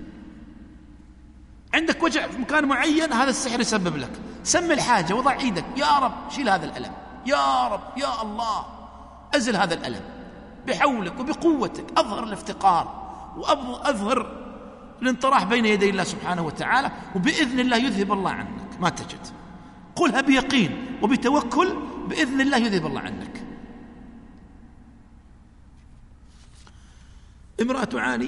عندك وجع في مكان معين، هذا السحر يسبب لك. سمي الحاجة وضع ايدك، يا رب شيل هذا الألم، يا رب يا الله أزل هذا الألم بحولك وبقوتك. أظهر الافتقار وأظهر الانطراح بين يدي الله سبحانه وتعالى، وبإذن الله يذهب الله عنك ما تجد. قلها بيقين وبتوكل، بإذن الله يذهب الله عنك. امرأة تعاني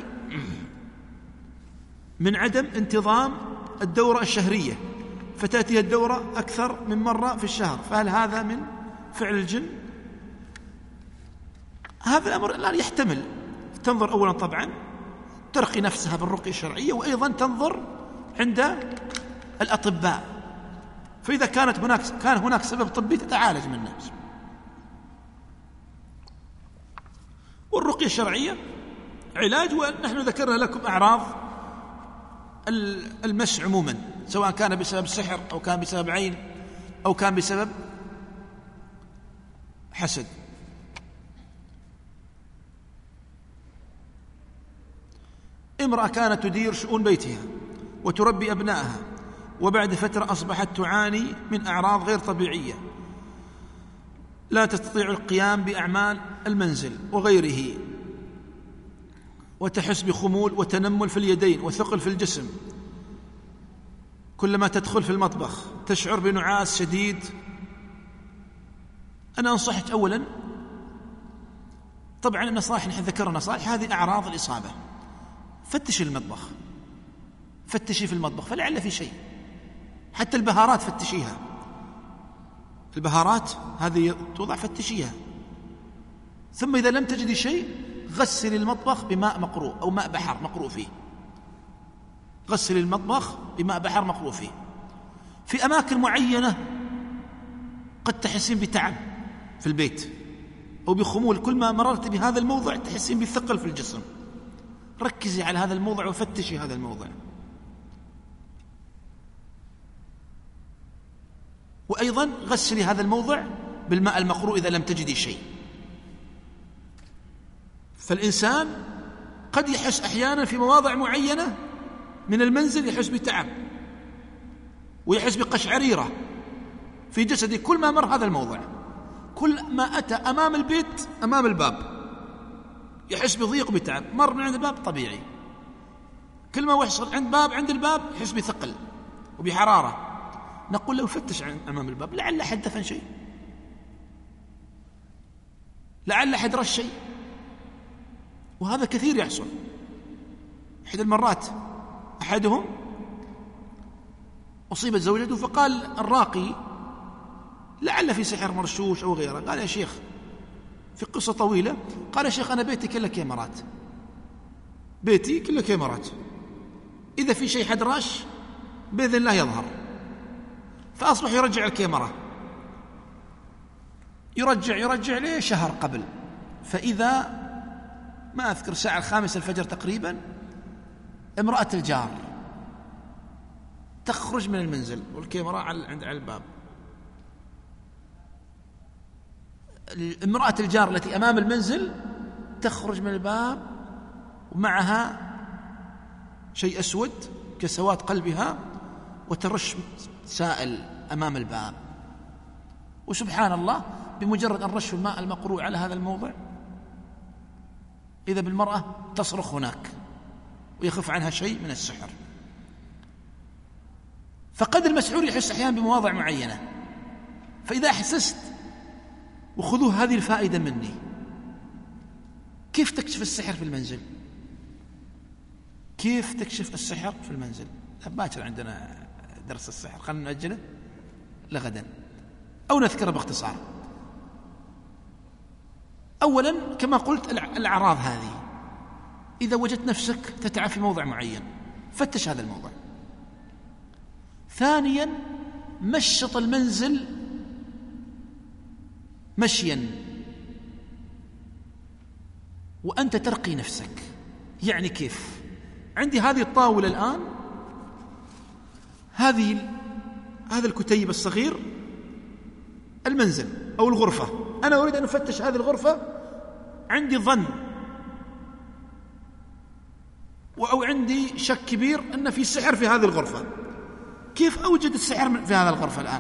من عدم انتظام الدورة الشهرية، فتأتي الدورة أكثر من مرة في الشهر، فهل هذا من فعل الجن؟ هذا الأمر الآن يحتمل. تنظر أولا طبعا ترقي نفسها بالرقية الشرعية، وأيضا تنظر عند الأطباء، فإذا كانت هناك كان هناك سبب طبي تتعالج منه. والرقية الشرعية علاج، ونحن ذكرنا لكم أعراض المس عموما، سواء كان بسبب سحر أو كان بسبب عين أو كان بسبب حسد. امرأة كانت تدير شؤون بيتها وتربي أبنائها، وبعد فترة أصبحت تعاني من أعراض غير طبيعية، لا تستطيع القيام بأعمال المنزل وغيره، وتحس بخمول وتنمل في اليدين وثقل في الجسم. كلما تدخل في المطبخ تشعر بنعاس شديد. أنا أنصحك أولا، طبعا النصائح نحن ذكرنا نصائح، هذه أعراض الإصابة. فتشي المطبخ، فتشي في المطبخ فلعل في شيء. حتى البهارات فتشيها، البهارات هذه توضع فتشيها. ثم إذا لم تجدي شيء غسل المطبخ بماء مقروء أو ماء بحر مقروء فيه، غسل المطبخ بماء بحر مقروء فيه. في أماكن معينة قد تحسين بتعب في البيت أو بخمول، كل ما مررت بهذا الموضع تحسين بثقل في الجسم، ركزي على هذا الموضع وفتشي هذا الموضع. وأيضا غسلي هذا الموضع بالماء المقروء إذا لم تجدي شيء. فالإنسان قد يحس أحيانا في مواضع معينة من المنزل يحس بتعب ويحس بقشعريرة في جسده كل ما مر هذا الموضع، كل ما أتى أمام البيت أمام الباب يحس بضيق وبتعب، مر من عند الباب طبيعي، كل ما وصل عند باب عند الباب يحس بثقل وبحرارة. نقول له فتش أمام الباب، لعل أحد دفن شيء، لعل أحد رش شيء. وهذا كثير يحصل. إحدى المرات أحدهم أصيبت زوجته فقال الراقي لعل في سحر مرشوش أو غيره. قال يا شيخ، في قصة طويلة، قال يا شيخ أنا بيتي كله كاميرات، بيتي كله كاميرات، إذا في شيء حد راش بإذن الله يظهر. فأصبح يرجع الكاميرا، يرجع يرجع ليه شهر قبل، فإذا ما أذكر الساعة الخامسة الفجر تقريبا امرأة الجار تخرج من المنزل والكاميرا عند على الباب. امرأة الجار التي أمام المنزل تخرج من الباب ومعها شيء أسود كسواد قلبها وترش سائل أمام الباب. وسبحان الله بمجرد أن رشوا الماء المقروء على هذا الموضع إذا بالمرأة تصرخ هناك ويخف عنها شيء من السحر. فقد المسحور يحس أحيانا بمواضع معينة. فإذا أحسست، وخذوا هذه الفائدة مني، كيف تكشف السحر في المنزل؟ كيف تكشف السحر في المنزل؟ باكر عندنا درس السحر، خلنا نأجله لغدا أو نذكره باختصار. أولا كما قلت الأعراض هذه، إذا وجدت نفسك تتعب في موضع معين فتش هذا الموضع. ثانيا مشط المنزل مشيا وأنت ترقي نفسك. يعني كيف؟ عندي هذه الطاولة الآن، هذه هذا الكتيب الصغير المنزل أو الغرفة، أنا أريد أن أفتش هذه الغرفة، عندي ظن أو عندي شك كبير أن في سحر في هذه الغرفة. كيف أوجد السحر في هذه الغرفة الآن؟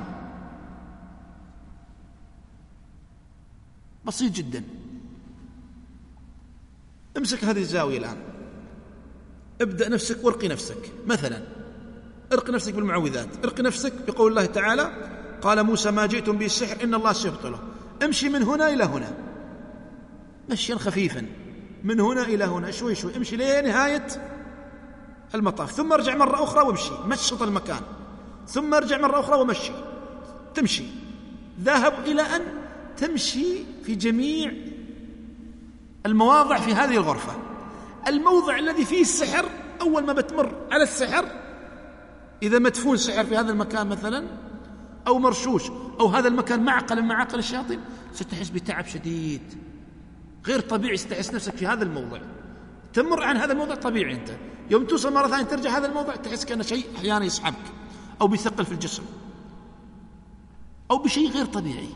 بسيط جدا. امسك هذه الزاوية الآن، ابدأ نفسك وارقي نفسك. مثلا ارقي نفسك بالمعوذات، ارقي نفسك بقول الله تعالى قال موسى ما جئتم به السحر إن الله سيبطله. امشي من هنا إلى هنا مشيا خفيفا، من هنا إلى هنا شوي شوي، امشي لنهاية المطاف، ثم ارجع مرة أخرى وامشي، مشط المكان، ثم ارجع مرة أخرى ومشي، تمشي ذهب إلى أن تمشي في جميع المواضع في هذه الغرفة. الموضع الذي فيه السحر أول ما بتمر على السحر، إذا مدفون سحر في هذا المكان مثلا أو مرشوش أو هذا المكان معقل من معاقل الشياطين، ستحس بتعب شديد غير طبيعي، ستحس نفسك في هذا الموضع، تمر عن هذا الموضع طبيعي. أنت يوم توصل مرة ثانية ترجع هذا الموضع تحس كأن شيء أحيانا يسحبك أو بيثقل في الجسم أو بشيء غير طبيعي.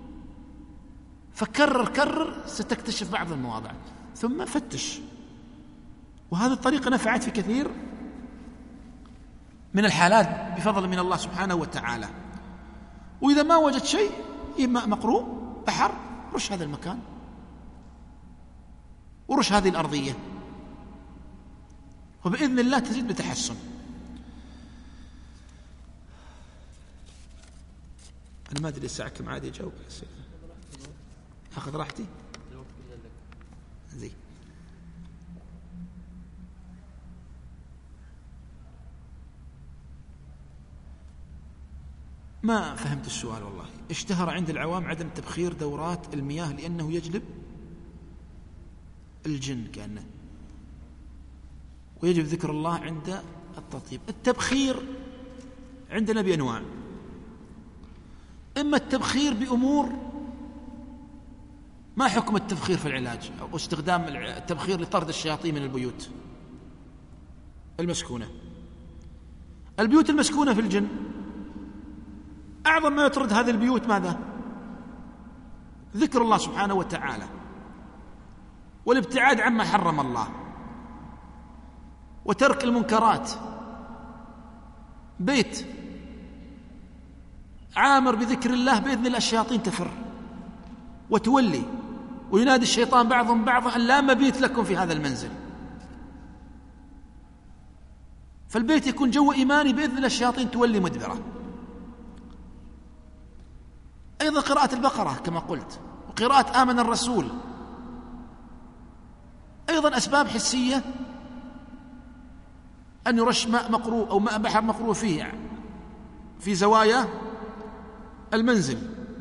فكرر كرر ستكتشف بعض المواضع ثم فتش. وهذه الطريقة نفعت في كثير من الحالات بفضل من الله سبحانه وتعالى. وإذا ما وجد شيء إما مقروء بحر، رش هذا المكان ورش هذه الأرضية، وبإذن الله تزيد بتحسن. أنا ما أدري الساعة كم عادي أجاوب، أخذ راحتي زي. ما فهمت السؤال والله. اشتهر عند العوام عدم تبخير دورات المياه لأنه يجلب الجن كأنه، ويجب ذكر الله عند التطيب. التبخير عندنا بأنواع: إما التبخير بأمور ما حكم التبخير في العلاج أو استخدام التبخير لطرد الشياطين من البيوت المسكونة. البيوت المسكونة في الجن أعظم ما يطرد هذه البيوت ماذا؟ ذكر الله سبحانه وتعالى والابتعاد عما حرم الله وترك المنكرات. بيت عامر بذكر الله بإذن الله الشياطين تفر وتولي، وينادي الشيطان بعضهم بعضا أن لا مبيت لكم في هذا المنزل. فالبيت يكون جو إيماني بإذن الله الشياطين تولي مدبرة. أيضا قراءة البقرة كما قلت، وقراءة آمن الرسول. أيضا أسباب حسية: أن يرش ماء مقروء أو ماء بحر مقروء فيه في زوايا المنزل،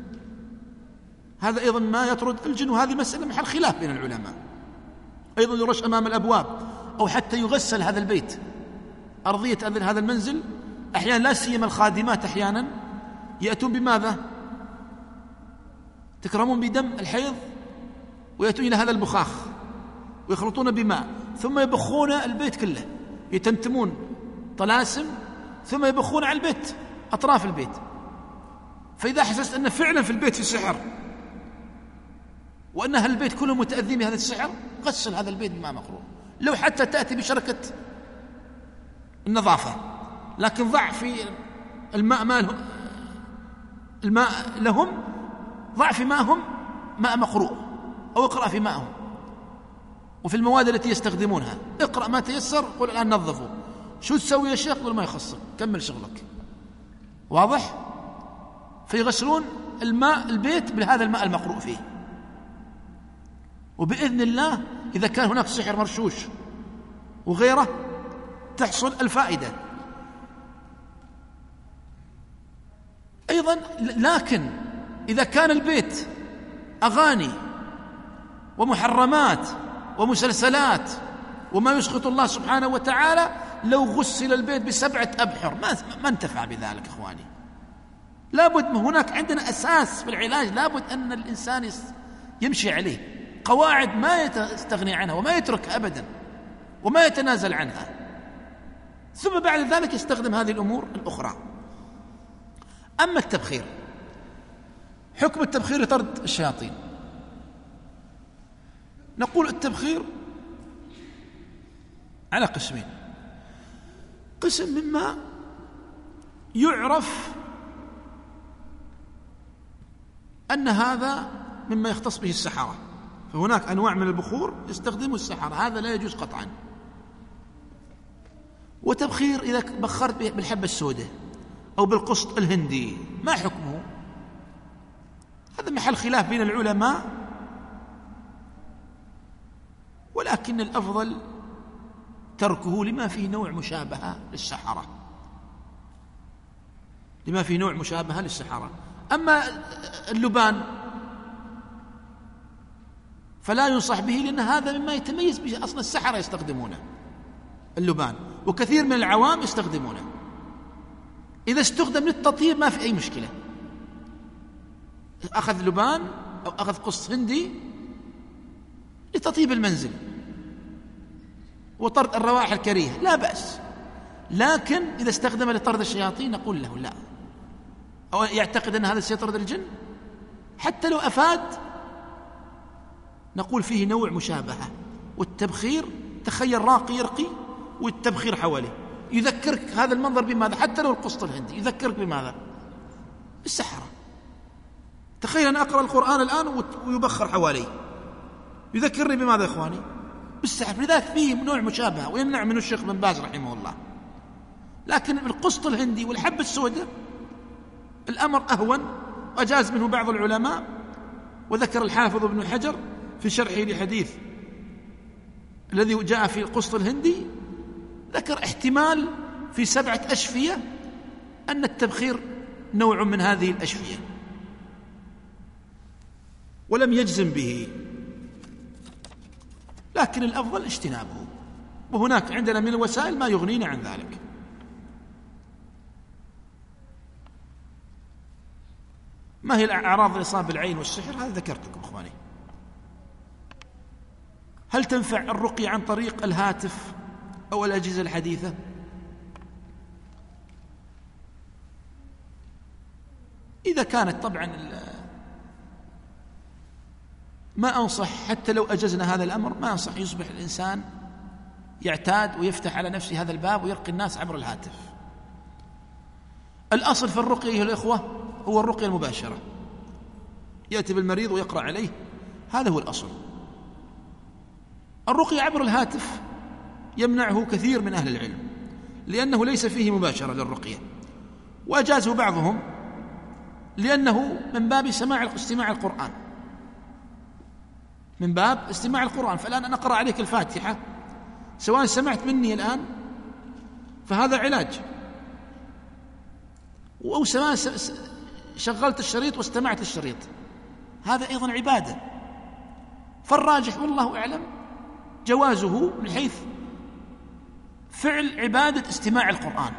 هذا أيضا ما يطرد الجن، وهذه مسألة محل خلاف بين العلماء. أيضا يرش أمام الأبواب، أو حتى يغسل هذا البيت، أرضية هذا المنزل. أحيانا لا سيما الخادمات أحيانا يأتون بماذا؟ تكرمون بدم الحيض ويأتون إلى هذا البخاخ ويخلطون بماء، ثم يبخون البيت كله، يتمتمون طلاسم ثم يبخون على البيت أطراف البيت. فإذا حسست أن فعلا في البيت في سحر وأن أهل البيت كلهم متأذين بهذا السحر، غسل هذا البيت بماء مقروء، لو حتى تأتي بشركة النظافة، لكن ضع في الماء مالهم الماء لهم، ضع في ماءهم ماء مقروء، أو اقرأ في ماءهم وفي المواد التي يستخدمونها، اقرأ ما تيسر، قل الآن نظفوا. شو تسوي يا شيخ؟ قل ما يخصك، كمل شغلك. واضح؟ فيغسلون الماء البيت بهذا الماء المقروء فيه، وبإذن الله إذا كان هناك سحر مرشوش وغيره تحصل الفائدة. أيضا لكن إذا كان البيت أغاني ومحرمات ومسلسلات وما يسخط الله سبحانه وتعالى، لو غسل البيت بسبعة أبحر ما ما انتفع بذلك. إخواني، لابد هناك عندنا أساس في العلاج، لابد أن الإنسان يمشي عليه، قواعد ما يستغني عنها وما يترك أبدا وما يتنازل عنها، ثم بعد ذلك يستخدم هذه الأمور الأخرى. أما التبخير، حكم التبخير لطرد الشياطين، نقول التبخير على قسمين: قسم مما يعرف أن هذا مما يختص به السحرة، فهناك أنواع من البخور يستخدمه السحرة، هذا لا يجوز قطعا. وتبخير إذا بخرت بالحبة السوداء أو بالقسط الهندي، ما حكمه؟ هذا محل خلاف بين العلماء، ولكن الأفضل تركه لما فيه نوع مشابهة للسحرة، لما فيه نوع مشابهة للسحرة. أما اللبان فلا ينصح به، لأن هذا مما يتميز به أصلا السحرة يستخدمونه اللبان، وكثير من العوام يستخدمونه. إذا استخدم للتطهير ما في أي مشكلة، أخذ لبان أو أخذ قسط هندي لتطيب المنزل وطرد الروائح الكريهة لا بأس، لكن إذا استخدم لطرد الشياطين نقول له لا، أو يعتقد أن هذا سيطرد الجن حتى لو أفاد، نقول فيه نوع مشابهة. والتبخير تخيل راقي يرقي والتبخير حواليه، يذكرك هذا المنظر بماذا؟ حتى لو القسط الهندي يذكرك بماذا؟ السحرة. تخيل أن أقرأ القرآن الآن ويبخر حوالي، يذكرني بماذا يا إخواني؟ بالسحر. لذلك فيه نوع مشابهة، ويمنع منه الشيخ بن باز رحمه الله. لكن القسط الهندي والحبة السوداء الأمر أهون، وأجاز منه بعض العلماء، وذكر الحافظ ابن حجر في شرحه لحديث الذي جاء في القسط الهندي، ذكر احتمال في سبعة أشفية أن التبخير نوع من هذه الأشفية، ولم يجزم به، لكن الأفضل اجتنابه. وهناك عندنا من الوسائل ما يغنينا عن ذلك. ما هي الأعراض الإصابة بالعين والسحر؟ هذا ذكرت لكم إخواني. هل تنفع الرقية عن طريق الهاتف أو الأجهزة الحديثة؟ إذا كانت طبعا ما أنصح، حتى لو أجزنا هذا الأمر ما أنصح يصبح الإنسان يعتاد ويفتح على نفسه هذا الباب ويرقي الناس عبر الهاتف. الأصل في الرقية أيها الإخوة هو الرقية المباشرة، يأتي بالمريض ويقرأ عليه، هذا هو الأصل. الرقية عبر الهاتف يمنعه كثير من أهل العلم لأنه ليس فيه مباشرة للرقية، وأجازه بعضهم لأنه من باب سماع استماع القرآن، من باب استماع القرآن. فالآن أنا أقرأ عليك الفاتحة، سواء سمعت مني الآن فهذا علاج، أو سواء شغلت الشريط واستمعت الشريط، هذا أيضا عبادة. فالراجح والله أعلم جوازه من حيث فعل عبادة استماع القرآن،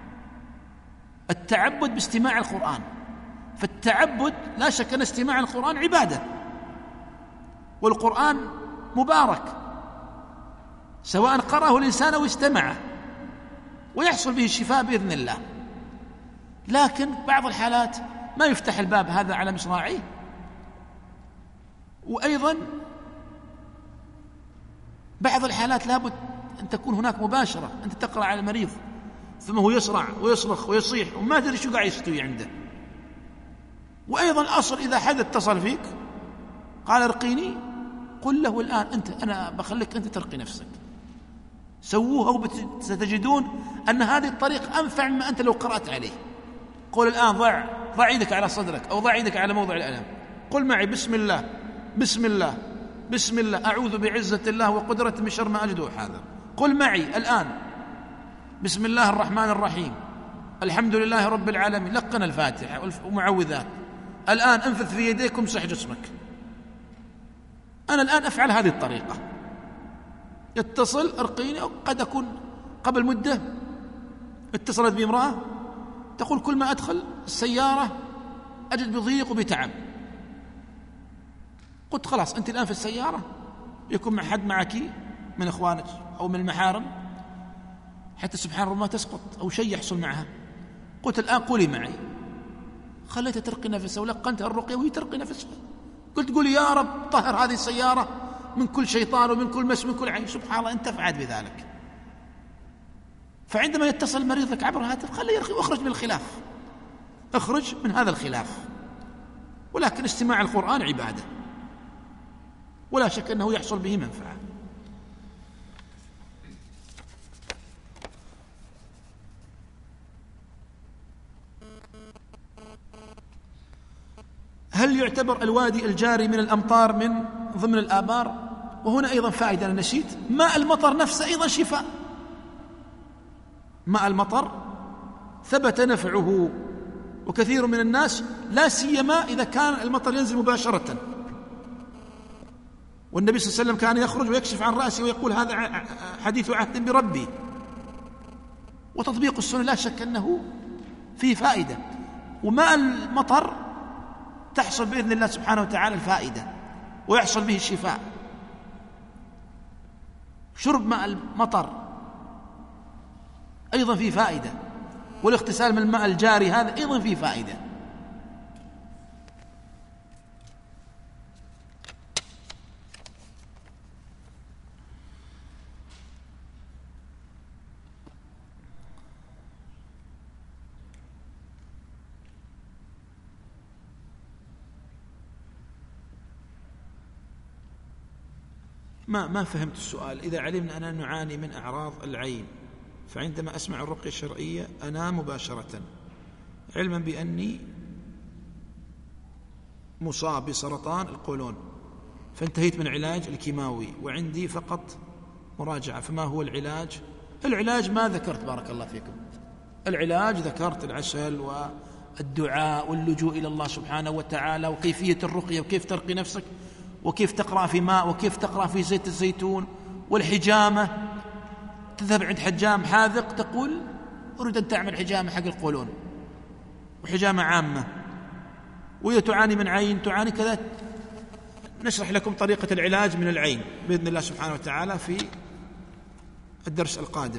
التعبد باستماع القرآن. فالتعبد لا شك أن استماع القرآن عبادة، والقرآن مبارك سواء قرأه الإنسان أو استمعه، ويحصل به الشفاء بإذن الله. لكن بعض الحالات ما يفتح الباب هذا على مصراعيه، وأيضا بعض الحالات لابد أن تكون هناك مباشرة، أنت تقرأ على المريض ثم هو يصرع ويصرخ ويصيح وما تدري شو قاعد يستوي عنده. وأيضا الأصل إذا حد اتصل فيك قال ارقيني، قل له الآن أنت أنا بخليك أنت ترقي نفسك، سووها وستجدون أن هذه الطريقة أنفع مما أنت لو قرأت عليه. قل الآن ضع ضع يدك على صدرك أو ضع يدك على موضع الألم، قل معي بسم الله بسم الله بسم الله أعوذ بعزة الله وقدرته من شر ما أجد وأحاذر. قل معي الآن بسم الله الرحمن الرحيم الحمد لله رب العالمين، لقن الفاتحة ومعوذات. الآن انفذ في يديك وامسح جسمك. أنا الآن أفعل هذه الطريقة، يتصل ارقيني. قد أكون قبل مدة اتصلت بي امرأة تقول كل ما أدخل السيارة أجد بضيق وبتعب. قلت خلاص أنت الآن في السيارة يكون مع حد معك من إخوانك أو من المحارم حتى سبحان الله ما تسقط أو شيء يحصل معها. قلت الآن قولي معي، خليتها ترقي نفسها ولقنتها الرقية وهي ترقي نفسها. قلت قولي يا رب طهر هذه السيارة من كل شيطان ومن كل مس من كل عين. سبحان الله انتفعت بذلك. فعندما يتصل المريض لك عبر هاتف خليه يرقي واخرج من الخلاف، اخرج من هذا الخلاف. ولكن استماع القرآن عبادة ولا شك أنه يحصل به منفعة. هل يعتبر الوادي الجاري من الأمطار من ضمن الآبار؟ وهنا أيضا فائدة أنا نسيت، ماء المطر نفسه أيضا شفاء. ماء المطر ثبت نفعه، وكثير من الناس لا سيما إذا كان المطر ينزل مباشرة. والنبي صلى الله عليه وسلم كان يخرج ويكشف عن رأسه ويقول هذا حديث عهد بربي. وتطبيق السنة لا شك أنه فيه فائدة، وماء المطر تحصل بإذن الله سبحانه وتعالى الفائدة ويحصل به الشفاء. شرب ماء المطر أيضا فيه فائدة، والاغتسال من الماء الجاري هذا أيضا فيه فائدة. ما ما فهمت السؤال. إذا علمنا أننا نعاني من أعراض العين فعندما أسمع الرقية الشرعية أنام مباشرة علما بأني مصاب بسرطان القولون، فانتهيت من العلاج الكيماوي وعندي فقط مراجعة، فما هو العلاج؟ العلاج ما ذكرت بارك الله فيكم. العلاج ذكرت العسل والدعاء واللجوء إلى الله سبحانه وتعالى وكيفية الرقية وكيف ترقي نفسك وكيف تقرأ في ماء وكيف تقرأ في زيت الزيتون والحجامة. تذهب عند حجام حاذق تقول أريد أن تعمل حجامة حق القولون وحجامة عامة، وإذا تعاني من عين تعاني كذا، نشرح لكم طريقة العلاج من العين بإذن الله سبحانه وتعالى في الدرس القادم.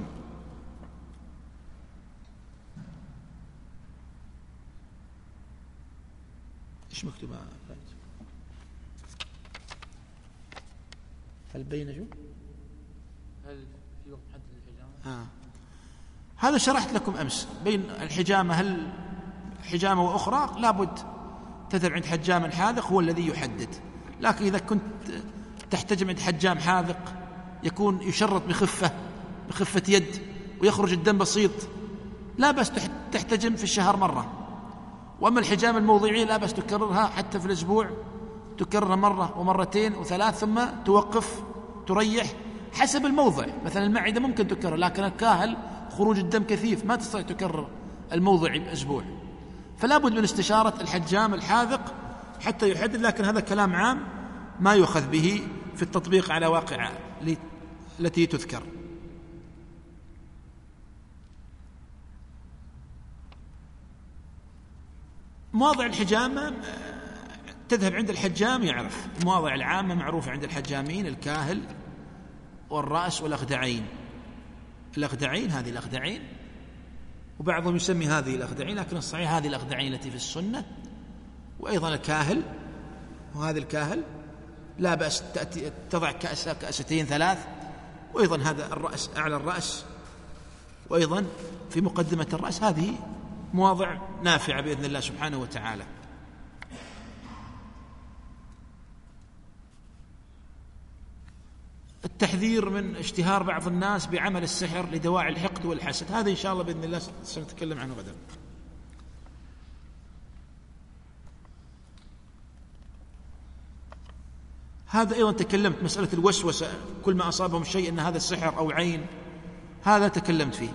إيش مكتوب؟ هل بين شو؟ هل في وقت محدد للحجامة؟ آه. هذا شرحت لكم أمس بين الحجامة، هل حجامة وأخرى لابد تذهب عند حجام حاذق هو الذي يحدد. لكن إذا كنت تحتجم عند حجام حاذق يكون يشرط بخفة بخفة يد ويخرج الدم بسيط، لا بس تحتجم في الشهر مرة. وأما الحجامة الموضعية لا بس تكررها حتى في الأسبوع، تكررها مرة ومرتين وثلاث ثم توقف تريح حسب الموضع. مثلا المعدة ممكن تكرر، لكن الكاهل خروج الدم كثيف ما تستطيع تكرر الموضعي بأسبوع، فلا بد من استشارة الحجام الحاذق حتى يحدد. لكن هذا كلام عام ما يؤخذ به في التطبيق على واقع التي تذكر. مواضع الحجامة تذهب عند الحجام يعرف. المواضع العامة معروفة عند الحجامين: الكاهل والرأس والأخدعين. الأخدعين هذه الأخدعين، وبعضهم يسمي هذه الأخدعين، لكن الصحيح هذه الأخدعين التي في السنة. وأيضا الكاهل، وهذا الكاهل لا بأس تأتي تضع كأس كأستين ثلاث. وأيضا هذا الرأس أعلى الرأس، وأيضا في مقدمة الرأس. هذه مواضع نافعة بإذن الله سبحانه وتعالى. التحذير من اشتهار بعض الناس بعمل السحر لدواعي الحقد والحسد، هذا إن شاء الله بإذن الله سنتكلم عنه غدا. هذا أيضا تكلمت مسألة الوسوسة، كل ما أصابهم شيء أن هذا السحر أو عين، هذا تكلمت فيه.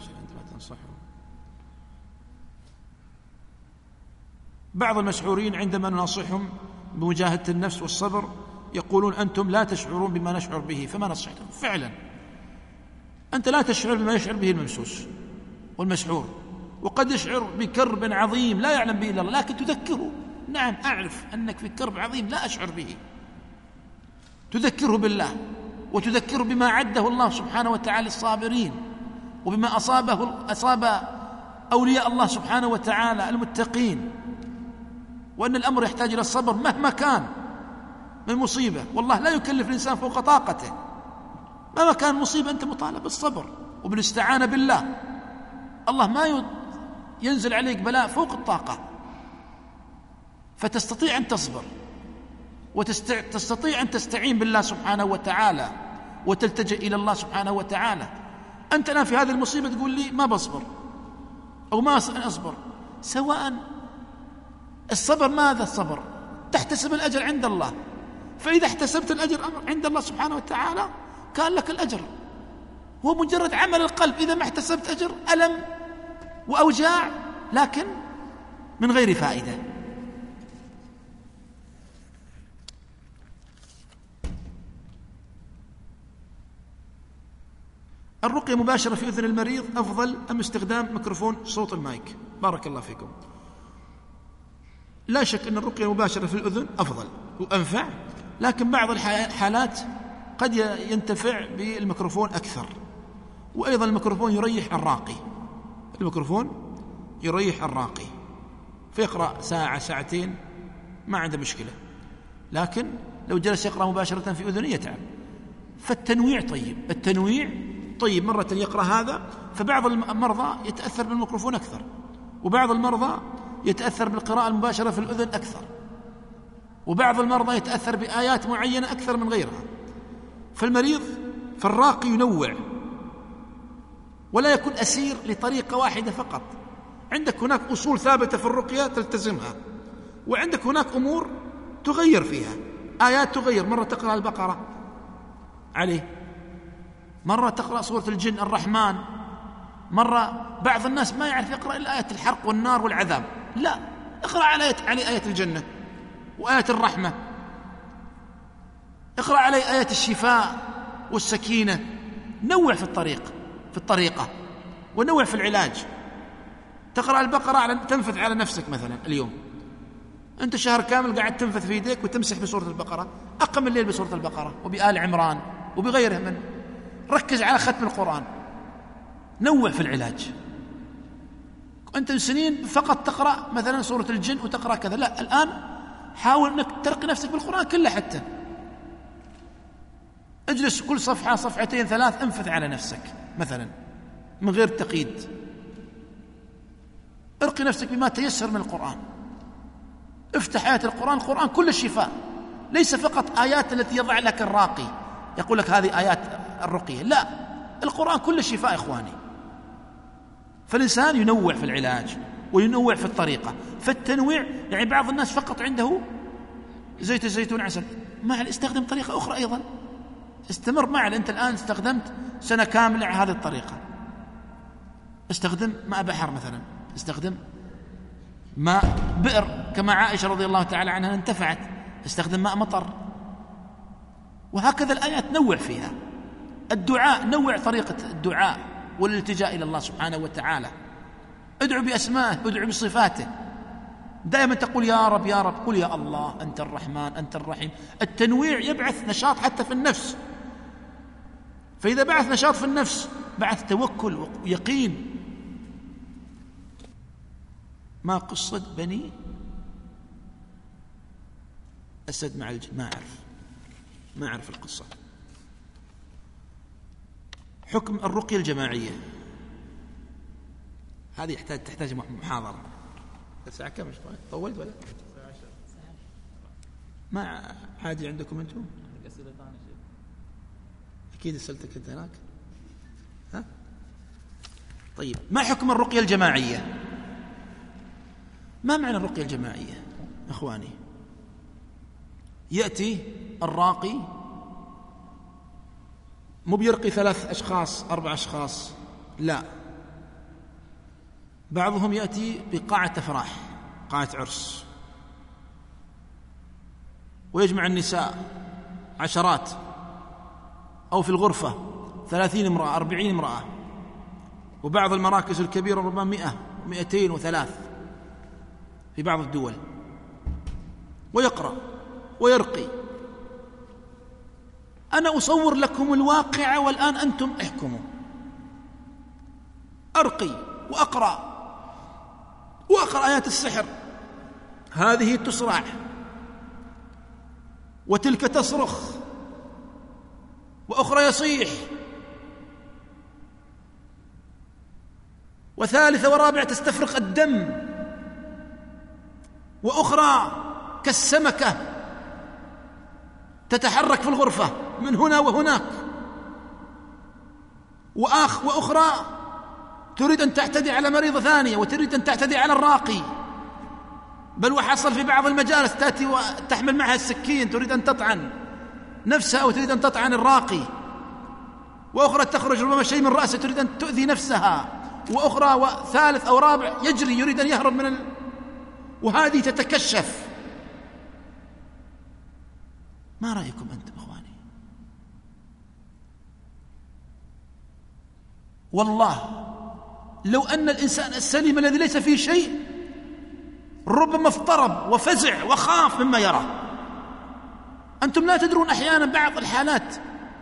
بعض المسحورين عندما ننصحهم بمجاهدة النفس والصبر يقولون أنتم لا تشعرون بما نشعر به، فما نصحتم؟ فعلا أنت لا تشعر بما يشعر به الممسوس والمسحور، وقد يشعر بكرب عظيم لا يعلم به إلا الله، لكن تذكره: نعم أعرف أنك في كرب عظيم لا أشعر به. تذكره بالله، وتذكره بما عده الله سبحانه وتعالى الصابرين، وبما أصابه أصاب أولياء الله سبحانه وتعالى المتقين، وأن الأمر يحتاج إلى الصبر مهما كان من مصيبة. والله لا يكلف الإنسان فوق طاقته، مهما كان مصيبة أنت مطالب بالصبر وبالاستعانة بالله. الله ما ينزل عليك بلاء فوق الطاقة، فتستطيع أن تصبر وتستطيع أن تستعين بالله سبحانه وتعالى وتلتجئ إلى الله سبحانه وتعالى. أنت الآن في هذه المصيبة تقول لي ما بصبر أو ما أصبر، سواء الصبر ماذا الصبر؟ تحتسب الأجر عند الله، فإذا احتسبت الأجر عند الله سبحانه وتعالى كان لك الأجر. هو مجرد عمل القلب، إذا ما احتسبت أجر ألم وأوجاع لكن من غير فائدة. الرقية مباشرة في أذن المريض أفضل أم استخدام ميكروفون صوت المايك؟ بارك الله فيكم. لا شك أن الرقية المباشرة في الأذن أفضل وأنفع، لكن بعض الحالات قد ينتفع بالميكروفون أكثر. وأيضا الميكروفون يريح الراقي، الميكروفون يريح الراقي فيقرأ ساعة ساعتين ما عنده مشكلة، لكن لو جلس يقرأ مباشرة في أذنه يتعب. فالتنويع طيب، التنويع طيب. مرة يقرأ هذا، فبعض المرضى يتأثر بالميكروفون أكثر، وبعض المرضى يتأثر بالقراءة المباشرة في الأذن أكثر، وبعض المرضى يتأثر بآيات معينة أكثر من غيرها. فالمريض فالراقي ينوع ولا يكون أسير لطريقة واحدة فقط. عندك هناك أصول ثابتة في الرقية تلتزمها، وعندك هناك أمور تغير فيها، آيات تغير. مرة تقرأ البقرة عليه، مرة تقرأ سورة الجن الرحمن، مرة بعض الناس ما يعرف يقرأ إلا آية الحرق والنار والعذاب، لا، اقرأ على آية, على آية الجنة وآية الرحمة، اقرأ عليه آية الشفاء والسكينة نوع في الطريق في الطريقة ونوع في العلاج. تقرأ البقرة على تنفث على نفسك مثلا اليوم، أنت شهر كامل قاعد تنفث في يديك وتمسح بسورة البقرة، أقم الليل بسورة البقرة وبآل عمران وبغيرها من، ركز على ختم القرآن. نوع في العلاج. أنت من سنين فقط تقرأ مثلا سورة الجن وتقرأ كذا، لا، الآن حاول أنك ترقي نفسك بالقرآن كله، حتى اجلس كل صفحة صفحتين ثلاث انفث على نفسك مثلا من غير تقييد. ارقي نفسك بما تيسر من القرآن. افتح آيات القرآن، القرآن كل شفاء، ليس فقط آيات التي يضع لك الراقي يقول لك هذه آيات الرقية، لا، القرآن كل شفاء إخواني. فالإنسان ينوع في العلاج وينوع في الطريقة. فالتنويع يعني بعض الناس فقط عنده زيت الزيتون عسل، مع استخدم طريقة أخرى أيضا، استمر مع. أنت الآن استخدمت سنة كاملة هذه الطريقة، استخدم ماء بحر مثلا، استخدم ماء بئر كما عائشة رضي الله تعالى عنها انتفعت، استخدم ماء مطر. وهكذا الآيات نوع فيها. الدعاء نوع طريقة الدعاء والالتجاء إلى الله سبحانه وتعالى. ادعو بأسمائه، ادعو بصفاته، دائما تقول يا رب يا رب، قل يا الله أنت الرحمن أنت الرحيم. التنويع يبعث نشاط حتى في النفس، فإذا بعث نشاط في النفس بعث توكل ويقين. ما قصة بني أسد مع الجن؟ ما أعرف ما أعرف القصة. حكم الرقية الجماعية هذه يحتاج تحتاج محاضرة. الساعة كم؟ طولت ولا ما عادي عندكم أنتم؟ أكيد أسألتك أنت هناك. ها؟ طيب، ما حكم الرقية الجماعية؟ ما معنى الرقية الجماعية أخواني؟ يأتي الراقي مو بيرقي ثلاث أشخاص أربع أشخاص، لا، بعضهم يأتي بقاعة أفراح، قاعة عرس، ويجمع النساء عشرات، أو في الغرفة ثلاثين امرأة أربعين امرأة، وبعض المراكز الكبيرة ربما مئة مئتين وثلاث في بعض الدول، ويقرأ ويرقي. أنا أصور لكم الواقع والآن أنتم احكموا. أرقي وأقرأ وأقرأ آيات السحر، هذه تصرع وتلك تصرخ وأخرى يصيح وثالثة ورابعة تستفرق الدم، وأخرى كالسمكة تتحرك في الغرفة من هنا وهناك، وآخ وأخرى تريد أن تعتدي على مريضة ثانية وتريد أن تعتدي على الراقي، بل وحصل في بعض المجالس تأتي وتحمل معها السكين تريد أن تطعن نفسها أو تريد أن تطعن الراقي، وأخرى تخرج ربما شيء من رأسها تريد أن تؤذي نفسها، وأخرى وثالث أو رابع يجري يريد أن يهرب من ال... وهذه تتكشف. ما رأيكم أنتم أخواني؟ والله لو أن الإنسان السليم الذي ليس فيه شيء ربما اضطرب وفزع وخاف مما يرى. أنتم لا تدرون أحيانا بعض الحالات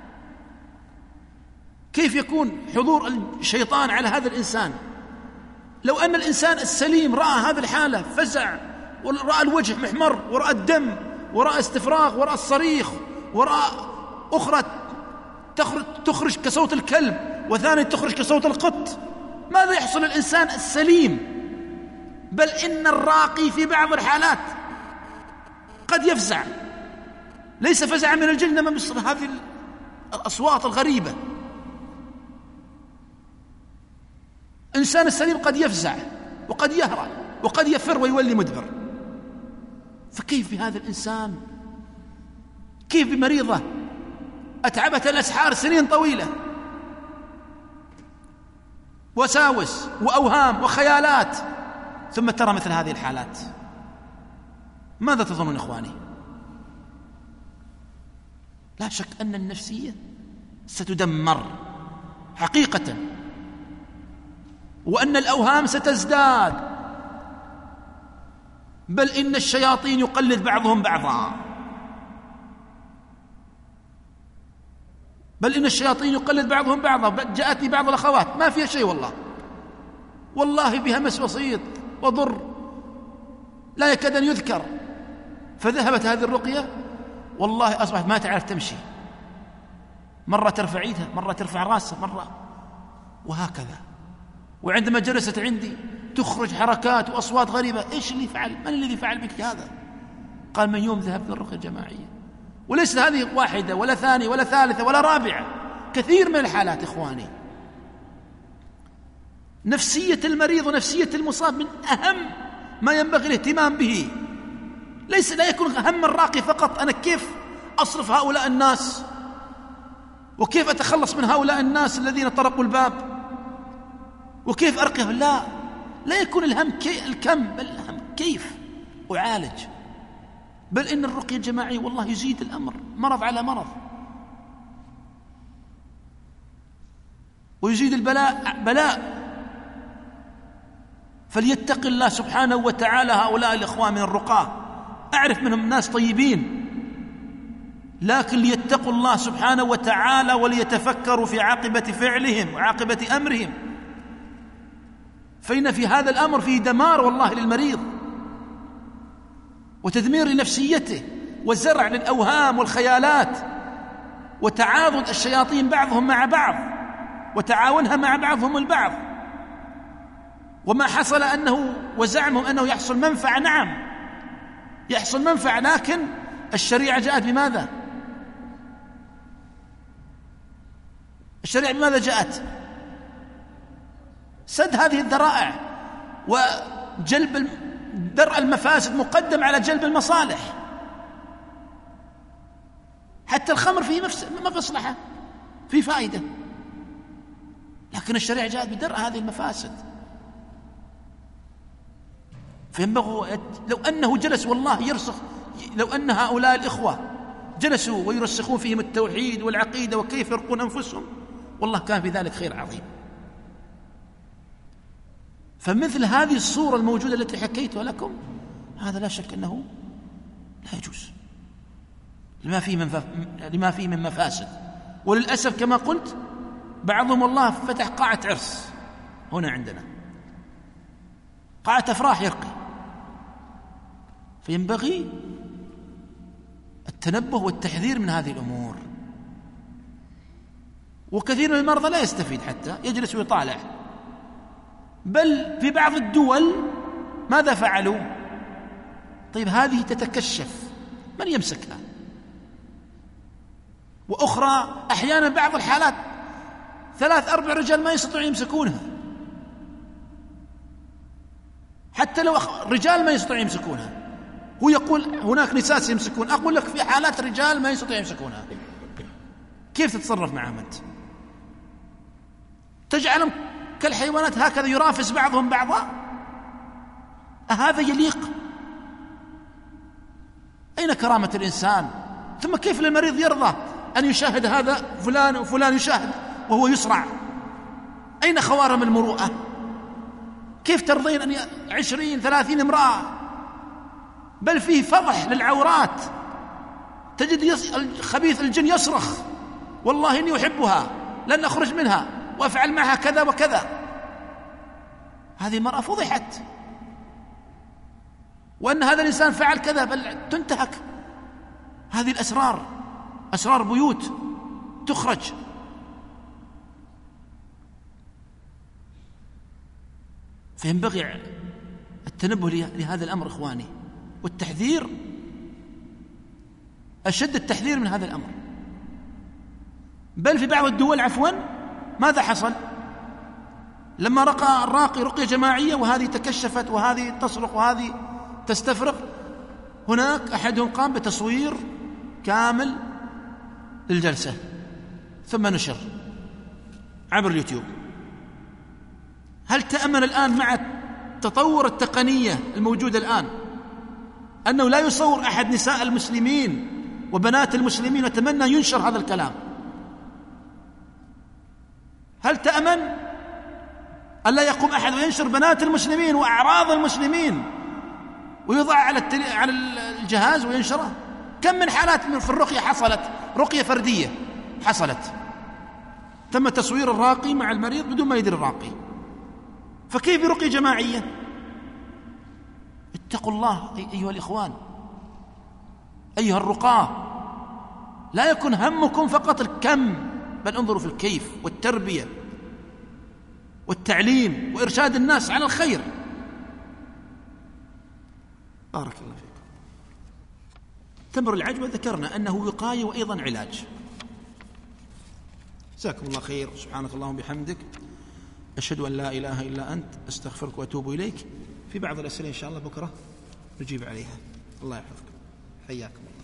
كيف يكون حضور الشيطان على هذا الإنسان. لو أن الإنسان السليم رأى هذه الحالة فزع، ورأى الوجه محمر، ورأى الدم، ورأى استفراغ، ورأى الصريخ، ورأى أخرى تخرج, تخرج كصوت الكلب، وثانية تخرج كصوت القط، ماذا يحصل الإنسان السليم؟ بل إن الراقي في بعض الحالات قد يفزع، ليس فزع من الجن إنما مثل هذه الأصوات الغريبة. إنسان السليم قد يفزع وقد يهرع وقد يفر ويولي مدبر، فكيف بهذا الإنسان؟ كيف بمريضة أتعبت الأسحار سنين طويلة، وساوس وأوهام وخيالات، ثم ترى مثل هذه الحالات؟ ماذا تظنون إخواني؟ لا شك أن النفسية ستدمر حقيقة، وأن الأوهام ستزداد، بل إن الشياطين يقلد بعضهم بعضا، بل إن الشياطين يقلد بعضهم بعضا. جاءتني بعض الأخوات ما فيها شيء والله، والله بها مس بسيط وضر لا يكاد أن يذكر، فذهبت هذه الرقية والله أصبحت ما تعرف تمشي، مرة ترفع ايدها، مرة ترفع راسها، مرة وهكذا. وعندما جلست عندي تخرج حركات وأصوات غريبة. إيش اللي فعل؟ من الذي فعل بك هذا؟ قال من يوم ذهبت للرقية الجماعية. وليس هذه واحدة ولا ثانية ولا ثالثة ولا رابعة، كثير من الحالات إخواني. نفسية المريض ونفسية المصاب من أهم ما ينبغي الاهتمام به. ليس لا يكون هم الراقي فقط أنا كيف أصرف هؤلاء الناس وكيف أتخلص من هؤلاء الناس الذين طرقوا الباب وكيف أرقيهم. لا لا يكون الهم كي الكم، بل الهم كيف أعالج. بل إن الرقية الجماعية والله يزيد الأمر مرض على مرض، ويزيد البلاء بلاء. فليتق الله سبحانه وتعالى هؤلاء الإخوان من الرقاة. أعرف منهم ناس طيبين، لكن ليتقوا الله سبحانه وتعالى وليتفكروا في عاقبة فعلهم وعاقبة أمرهم، فإن في هذا الأمر فيه دمار والله للمريض وتدمير لنفسيته وزرع للأوهام والخيالات وتعاضد الشياطين بعضهم مع بعض وتعاونها مع بعضهم البعض. وما حصل أنه وزعمهم أنه يحصل منفعة، نعم يحصل منفعة، لكن الشريعة جاءت بماذا؟ الشريعة بماذا جاءت؟ سد هذه الذرائع وجلب درء المفاسد مقدم على جلب المصالح. حتى الخمر فيه مصلحة، فيه فائدة، لكن الشريعة جاءت بدرء هذه المفاسد. فينبغي لو أنه جلس والله يرسخ، لو أن هؤلاء الإخوة جلسوا ويرسخون فيهم التوحيد والعقيدة وكيف يرقون أنفسهم، والله كان في ذلك خير عظيم. فمثل هذه الصورة الموجودة التي حكيتها لكم هذا لا شك أنه لا يجوز لما فيه من ف... لما فيه من مفاسد. وللأسف كما قلت بعضهم والله فتح قاعة عرس هنا عندنا، قاعة أفراح يرقي. فينبغي التنبه والتحذير من هذه الأمور. وكثير من المرضى لا يستفيد، حتى يجلس ويطالع. بل في بعض الدول ماذا فعلوا؟ طيب هذه تتكشف، من يمسكها؟ وأخرى أحيانا بعض الحالات ثلاث أربع رجال ما يستطيعون يمسكونها، حتى لو رجال ما يستطيعون يمسكونها. هو يقول هناك نساء سيمسكون، أقول لك في حالات رجال ما يستطيعون يمسكونها. كيف تتصرف معهم أنت؟ تجعلهم كالحيوانات هكذا يرافس بعضهم بعضا؟ أهذا يليق؟ أين كرامة الإنسان؟ ثم كيف للمريض يرضى أن يشاهد هذا فلان وفلان يشاهد وهو يصرع؟ أين خوارم المروءة؟ كيف ترضين أن عشرين ثلاثين امرأة؟ بل فيه فضح للعورات، تجد يص... خبيث الجن يصرخ والله إني أحبها لن أخرج منها وأفعل معها كذا وكذا. هذه المرأة فضحت، وأن هذا الإنسان فعل كذا، بل تنتهك. هذه الأسرار أسرار بيوت تخرج. فينبغي التنبه لهذا الأمر إخواني، والتحذير أشد التحذير من هذا الأمر. بل في بعض الدول عفوا ماذا حصل؟ لما رقى الراقي رقية جماعية وهذه تكشفت وهذه تصرخ وهذه تستفرغ، هناك أحدهم قام بتصوير كامل للجلسة ثم نشر عبر اليوتيوب. هل تأمن الآن مع تطور التقنية الموجودة الآن أنه لا يصور أحد نساء المسلمين وبنات المسلمين وتمنى ينشر هذا الكلام؟ هل تأمن ألا يقوم أحد وينشر بنات المسلمين وأعراض المسلمين ويضع على التل... على الجهاز وينشره؟ كم من حالات في الرقية حصلت، رقية فردية حصلت، تم تصوير الراقي مع المريض بدون ما يدري الراقي، فكيف برقية جماعية؟ اتقوا الله أيها الإخوان، أيها الرقاة، لا يكن همكم فقط الكم، بل انظروا في الكيف والتربية والتعليم وإرشاد الناس على الخير. بارك الله فيكم. تمر العجوة ذكرنا أنه وقاية وأيضا علاج. جزاكم الله خير. سبحانك اللهم وبحمدك، أشهد أن لا إله إلا أنت، أستغفرك وأتوب إليك. في بعض الأسئلة إن شاء الله بكرة نجيب عليها. الله يحفظكم، حياكم الله.